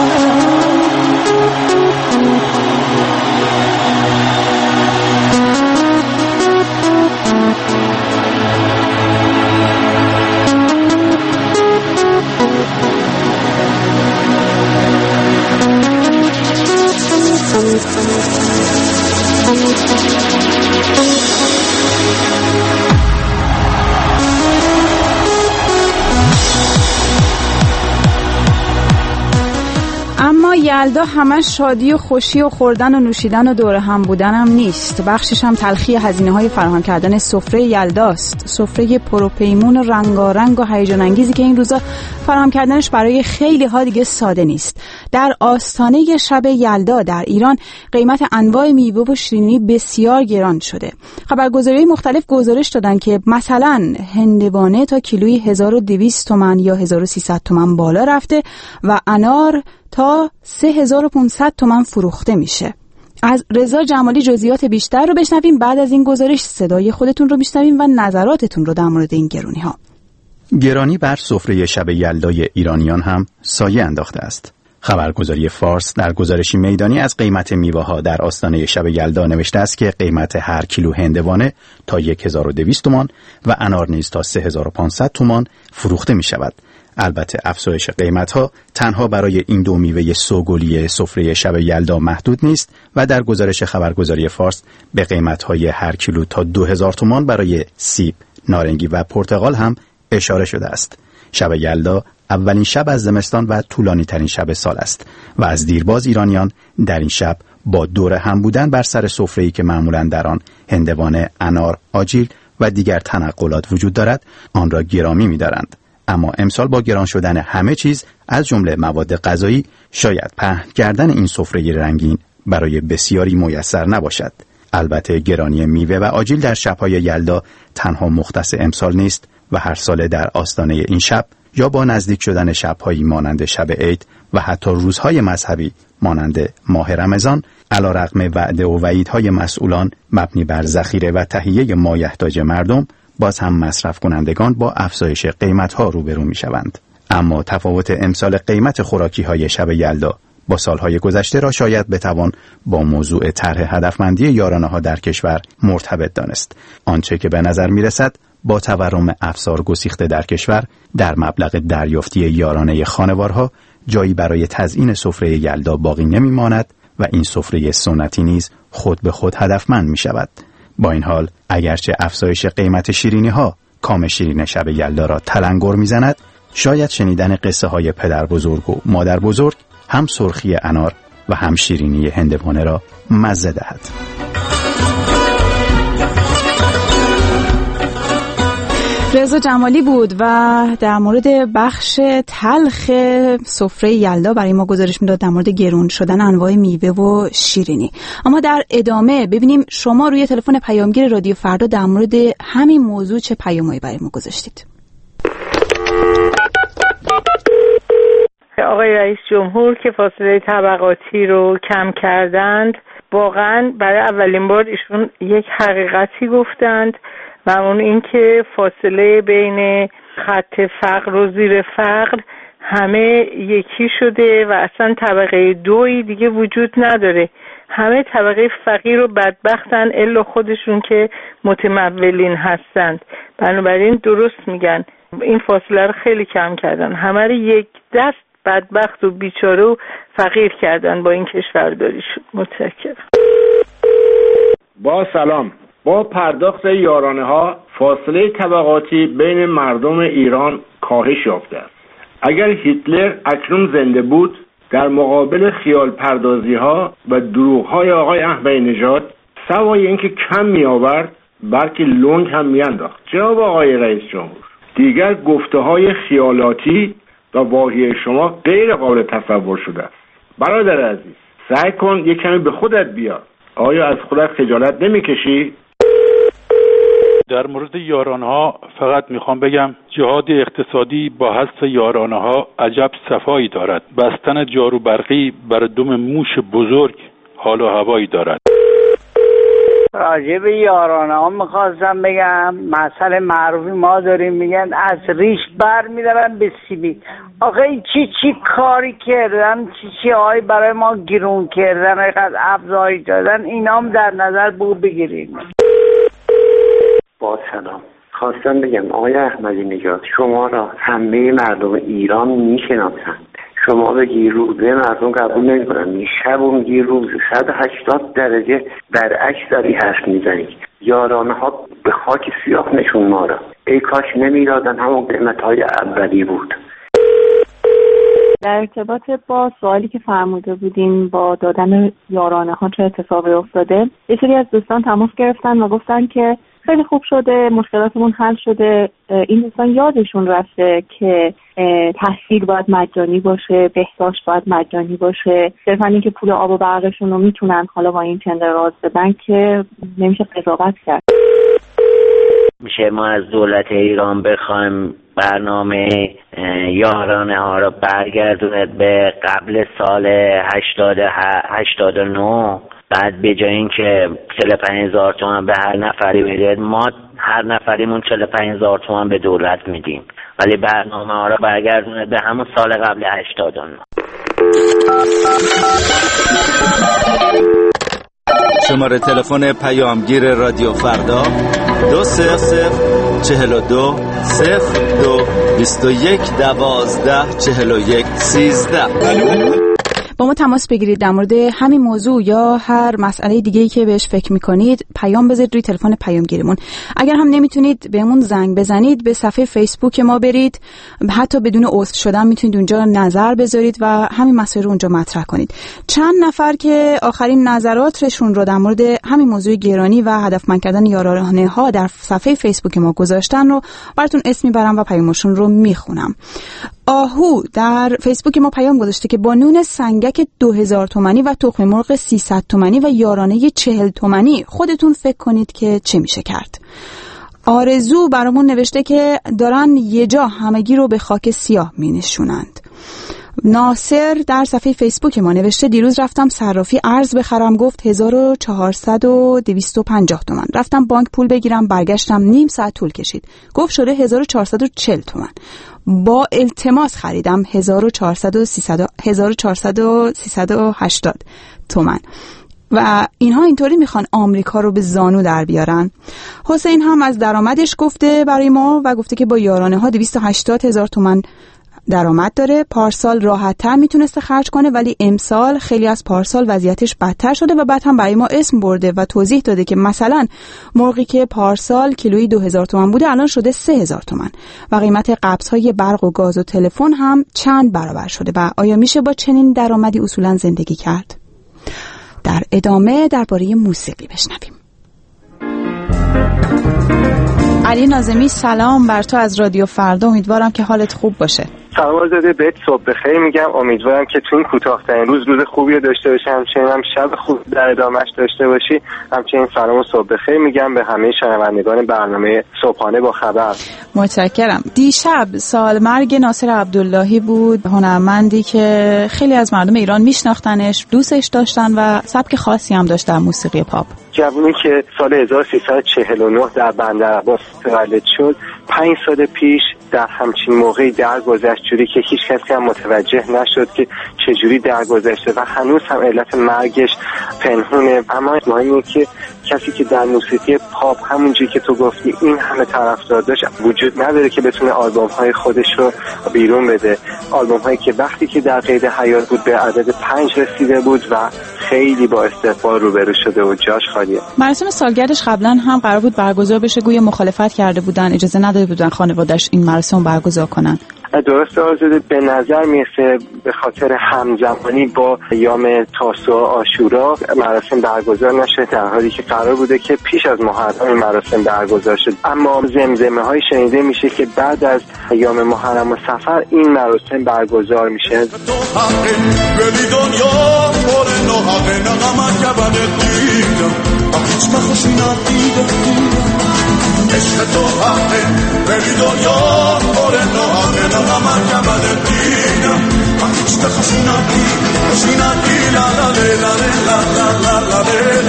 اما یلدا همش شادی و خوشی و خوردن و نوشیدن و دور هم بودن هم نیست. بخشش هم تلخی هزینه های فراهم کردن سفره یلداست. سفره پروپیمون و رنگارنگ و هیجان انگیزی که این روزا فراهم کردنش برای خیلی ها دیگه ساده نیست. در آستانه شب یلدا در ایران قیمت انواع میوه و شیرینی بسیار گران شده. خبرگزاری‌های مختلف گزارش دادن که مثلا هندوانه تا کیلویی هزار و دویست تومان یا هزار و سیصد تومان بالا رفته و انار تا سه هزار و پانصد تومان فروخته میشه. از رضا جمالی جزئیات بیشتر رو بشنویم. بعد از این گزارش صدای خودتون رو میشنویم و نظراتتون رو در مورد این گرانی ها. گرانی بر سفره شب یلدای ایرانیان هم سایه انداخته است. خبرگزاری فارس در گزارشی میدانی از قیمت میوه‌ها در آستانه شب یلدا نوشته است که قیمت هر کیلو هندوانه تا یک هزار و دویست تومان و انار نیز تا سه هزار و پانصد تومان فروخته می شود. البته افزایش قیمت‌ها تنها برای این دو میوه سوگلی سفره شب یلدا محدود نیست و در گزارش خبرگزاری فارس به قیمت‌های هر کیلو تا دو هزار تومان برای سیب، نارنگی و پرتقال هم اشاره شده است. شب یلدا اولین شب از زمستان و طولانی ترین شب سال است و از دیرباز ایرانیان در این شب با دور هم بودن بر سر سفره‌ای که معمولاً در آن هندوانه، انار، آجیل و دیگر تنقلات وجود دارد، آن را گرامی می‌دارند. اما امسال با گران شدن همه چیز از جمله مواد غذایی شاید پهن کردن این سفره رنگین برای بسیاری میسر نباشد. البته گرانی میوه و آجیل در شب‌های یلدا تنها مختص امسال نیست و هر ساله در آستانه این شب یا با نزدیک شدن شب‌هایی مانند شب عید و حتی روزهای مذهبی مانند ماه رمضان، علی‌رغم وعده و وعیدهای مسئولان مبنی بر ذخیره و تهیه مایحتاج مردم، باز هم مصرف کنندگان با افزایش قیمت‌ها روبرو می‌شوند. اما تفاوت امسال قیمت خوراکی‌های شب یلدا با سالهای گذشته را شاید بتوان با موضوع طرح هدفمندی یارانه‌ها در کشور مرتبط دانست. آنچه که به نظر می‌رسد با تورم افزار گسیخته در کشور، در مبلغ دریافتی یارانه خانوارها جایی برای تزیین سفره یلدا باقی نمی‌ماند و این سفره سنتی نیز خود به خود هدفمند می‌شود. با این حال اگرچه افزایش قیمت شیرینی‌ها کام شیرین شب یلدا را تلنگر می‌زند، شاید شنیدن قصه های پدر بزرگ و مادر بزرگ هم سرخی انار و هم شیرینی هندوانه را مزه دهد. رضا جمالی بود و در مورد بخش تلخ سفره یلدا برای ما گزارش میداد در مورد گرون شدن انواع میوه و شیرینی. اما در ادامه ببینیم شما روی تلفن پیامگیر رادیو فردا در مورد همین موضوع چه پیامایی برای ما گذاشتید. آقای رئیس جمهور که فاصله طبقاتی رو کم کردند، واقعا برای اولین بار ایشون یک حقیقتی گفتند و اون این که فاصله بین خط فقر و زیر فقر همه یکی شده و اصلا طبقه دویی دیگه وجود نداره. همه طبقه فقیر و بدبختن الا خودشون که متمولین هستند. بنابراین درست میگن این فاصله رو خیلی کم کردن، همه رو یک دست بدبخت و بیچاره و فقیر کردن با این کشورداریشون. متشکرم. با سلام. با پرداخت یارانه ها فاصله طبقاتی بین مردم ایران کاهش یافته است. اگر هیتلر اکنون زنده بود، در مقابل خیال پردازی ها و دروغ های آقای احمدی نژاد سوای اینکه کم می آورد بلکه لنگ هم می انداخت. جناب آقای رئیس جمهور، دیگر گفته های خیالاتی و واهی شما غیر قابل تصور شده است. برادر عزیز، سعی کن یک کمی به خودت بیا. آیا از خودت خجالت نمی کشی؟ در مورد یارانه ها فقط میخوام بگم جهاد اقتصادی با حذف یارانه ها عجب صفایی دارد. بستن جارو برقی بر دم موش بزرگ حال و هوایی دارد. راجع به یارانه ها میخواستم بگم مسئله معروفی ما داریم، میگن از ریش بر میدارن به سیبیل. آخه چی چی کاری کردن، چی چی هایی برای ما گیرون کردن، اینقدر افزایش دادن، اینا هم در نظر بود بگیریم. با سلام، خواستم بگم آقای احمدی نژاد، شما را همه مردم ایران میشناسند. شما بگی روزه مردم قبول نمی‌کنن، شب و میگی روزه، صد و هشتاد درجه برعکس داری حرف میزنی. یارانه ها به خاک سیاه نشون ما را. ای کاش نمیدادن، همون قیمت‌های اولی بود. در ارتباط با سوالی که فرموده بودین با دادن یارانه ها چه اتفاقی افتاده، یه سری از دوستان تماس گرفتن و گفتن که خیلی خوب شده، مشکلاتمون حل شده. این دوستان یادشون رفته که تحصیل باید مجانی باشه، بهداشت باید مجانی باشه. صرفا این که پول آب و برقشون رو میتونن حالا با این تندر راز بدن که نمیشه قضاوت کرد. میشه ما از دولت ایران بخوایم برنامه یارانه ها رو برگردوند به قبل سال هشتاد و نه، بعد به جای این که چهل و پنج هزار تومان به هر نفری میدید، ما هر نفریمون چهل و پنج هزار تومان به دولت میدیم، ولی برنامه ها رو برگردوند به همون سال قبل هشتاد و نه. شماره تلفن پیامگیر رادیو فردا دو صفر صفر چهل و دو صفر دو بیست و یک دوازده چهل و یک سیزده. با ما تماس بگیرید در مورد همین موضوع یا هر مسئله دیگه‌ای که بهش فکر می‌کنید، پیام بذارید روی تلفن پیامگیرمون. اگر هم نمیتونید بهمون زنگ بزنید، به صفحه فیسبوک ما برید، حتی بدون عضو شدن میتونید اونجا نظر بذارید و همین مسائل رو اونجا مطرح کنید. چند نفر که آخرین نظراتشون رو در مورد همین موضوع گرانی و هدفمند کردن یارانه ها در صفحه فیسبوک ما گذاشتن رو براتون اسم میبرم و پیامشون رو میخونم. آهو در فیسبوک ما پیام گذاشته که با نون سنگک دو هزار تومانی و تخم مرغ سیصد تومانی و یارانه چهل تومانی خودتون فکر کنید که چه میشه کرد. آرزو برامون نوشته که دارن یه جا همگی رو به خاک سیاه می نشونند. ناصر در صفحه فیسبوک ما نوشته دیروز رفتم صرافی ارز بخرم، گفت هزار و چهارصد و دویست و پنجاه تومان. رفتم بانک پول بگیرم، برگشتم نیم ساعت طول کشید، گفت شده هزار و چهارصد و چهل تومان. با التماس خریدم هزار و چهارصد و سیصد و هشتاد تومان. و اینها اینطوری میخوان آمریکا رو به زانو در بیارن. حسین هم از درآمدش گفته برای ما و گفته که با یارانه ها دویست و هشتاد هزار تومان درآمد داره. پارسال راحت‌تر میتونسته خرج کنه، ولی امسال خیلی از پارسال وضعیتش بدتر شده و بعد هم برای ما اسم برده و توضیح داده که مثلا مرغی که پارسال کیلویی دو هزار تومان بوده الان شده سه هزار تومان و قیمت قبض‌های برق و گاز و تلفن هم چند برابر شده. و آیا میشه با چنین درآمدی اصولا زندگی کرد؟ در ادامه درباره موسیقی بشنویم. علی ناظمی، سلام بر تو از رادیو فردا، امیدوارم که حالت خوب باشه. سلام آزاده، بهت صبح بخیر میگم. امیدوارم که تو این کوتاه‌ترین روز روز خوبی رو داشته باشی، همچنین هم شب خوب در ادامهش داشته باشی. همچنین سلام و صبح بخیر میگم به همه شنوندگان برنامه صبحانه با خبر. متشکرم. دیشب سالمرگ ناصر عبداللهی بود، هنرمندی که خیلی از مردم ایران میشناختنش، دوستش داشتن و سبک خاصی هم داشت در موسیقی پاپ. جوانی که سال هزار و سیصد و چهل و نه در بندرعباس متولد شد، پنج سال پیش در همچین موقعی درگذشت، جوری که هیچ کسی هم متوجه نشد که چجوری درگذشته و هنوز هم علت مرگش پنهونه. اما مهمه که کسی که در موسیقی پاپ همونجوری که تو گفتی این همه طرفدار داشت وجود نداره که بتونه آلبوم های خودش رو بیرون بده. آلبوم هایی که وقتی که در قید حیات بود به عدد پنج رسیده بود و خیلی با استقبال روبرو شده و جاش خالیه. مراسم سالگردش قبلا هم قرار بود برگزار بشه، گویا مخالفت کرده بودن، اجازه نداده بودن خانواده‌اش این مراسم برگزار کنن. درسته آزاده، به نظر میرسه به خاطر همزمانی با ایام تاسوعا عاشورا مراسم برگزار نشه، در حالی که قرار بوده که پیش از محرم این مراسم برگزار شد. اما زمزمه های شنیده میشه که بعد از ایام محرم و صفر این مراسم برگزار میشه. عشق تو حقه بری دنیا پر نوحه نغمه کبل دیدم من هیچ بخشی ندی بخشی ندی لا لا لا لا لا لا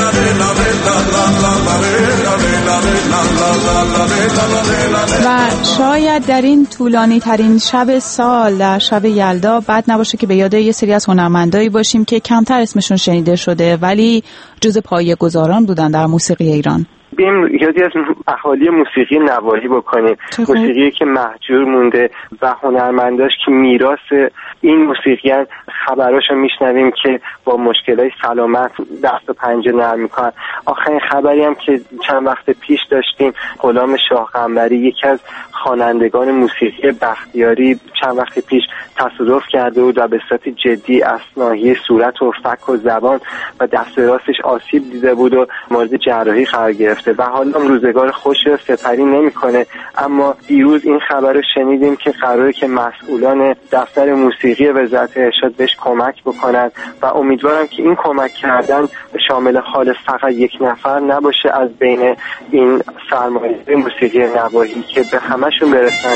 لا لا. و شاید در این طولانی ترین شب سال، در شب یلدا، بد نباشه که به یاد یه سری از هنرمندایی باشیم که کمتر اسمشون شنیده شده ولی جز پایه‌گذاران بودن در موسیقی ایران. بیم یادی از اهالی موسیقی نواحی بکنیم، موسیقی که مهجور مونده و هنرمنداش که میراث این موسیقیان. خبراشو میشنویم که با مشکلای سلامت دست و پنجه نرم میکنن. آخرین خبری هم که چند وقت پیش داشتیم، غلام شاه قنبری، یکی از خوانندگان موسیقی بختیاری، چند وقت پیش تصادف کرده بود و به صورت جدی از ناحیه صورت و فک و زبان و دست راستش آسیب دیده بود و مورد جراحی قرار گرفته و حالا روزگار خوش رو سپری نمیکنه. اما دیروز این خبر رو شنیدیم که قراره که مسئولان دفتر موسیقی وزارت ارشاد بهش کمک بکنن و امیدوارم که این کمک کردن شامل حال فقط یک نفر نباشه از بین این سرمایه‌های موسیقی نواحی که به همشون برسن.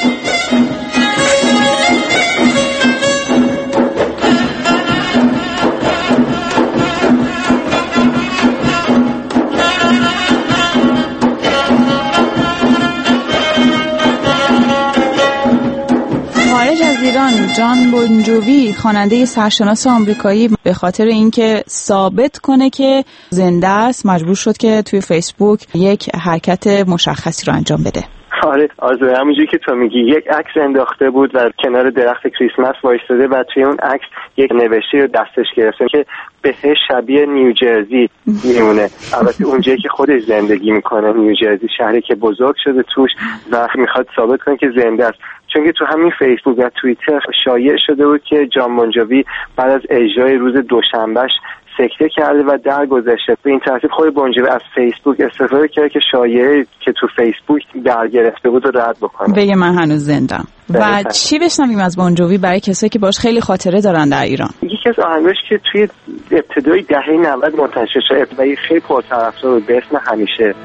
خارج از ایران، جان بونجووی، خواننده سرشناس آمریکایی، به خاطر اینکه ثابت کنه که زنده است مجبور شد که توی فیسبوک یک حرکت مشخصی رو انجام بده. آره آزو، همونجوری که تو میگی یک عکس انداخته بود و کنار درخت کریسمس وایستاده و توی اون عکس یک نوشته رو دستش گرفته که بهش شبیه نیوجرسی میمونه. البته اونجایی که خودش زندگی میکنه، نیوجرسی، شهری که بزرگ شده توش و میخواد ثابت کنه که زنده است. چون که تو همین فیسبوک و توییتر شایع شده بود که جان بونجووی بعد از اجرای روز دوشنبهش سکته کرده و درگذشته. به این ترتیب خود بونجووی از فیسبوک استفاده کرد که شایعه که تو فیسبوک در گرفته بود رو رد بکنه. بگه من هنوز زندم. و چی بشنویم از بونجووی برای کسایی که باش خیلی خاطره دارن در ایران؟ یکی از آهنگاش که توی ابتدای دهه نود منتشر شد و خیلی پرطرفدار بود به اسم همیشه.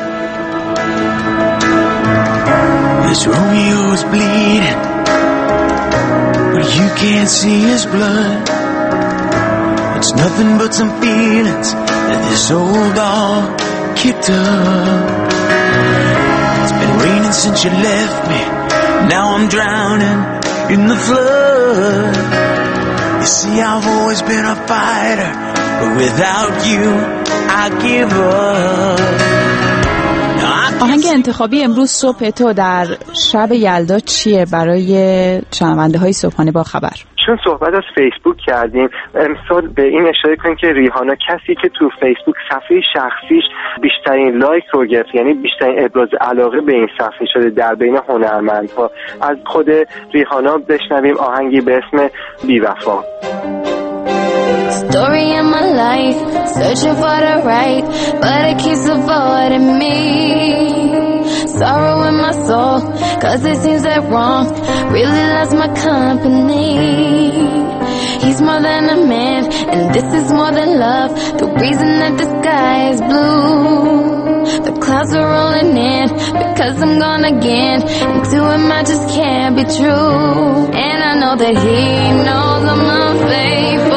This Romeo's bleeding, but you can't see his blood. It's nothing but some feelings that this old dog kicked up. It's been raining since you left me, now I'm drowning in the flood. You see, I've always been a fighter, but without you, I give up. آهنگ انتخابی امروز صبح تو در شب یلدا چیه برای شنونده های صبحانه با خبر؟ چون صحبت از فیسبوک کردیم، امسال به این اشاره کنیم که ریحانا، کسی که تو فیسبوک صفحه شخصیش بیشترین لایک رو گرفت، یعنی بیشترین ابراز علاقه به این صفحه شده در بین هنرمندها. از خود ریحانا بشنویم آهنگی به اسم بی‌وفا. Story in my life, searching for the right, but it keeps avoiding me. Sorrow in my soul, Cause it seems that wrong really loves my company. He's more than a man, and this is more than love. The reason that the sky is blue, the clouds are rolling in, because I'm gone again, and to him I just can't be true. And I know that he knows I'm unfaithful,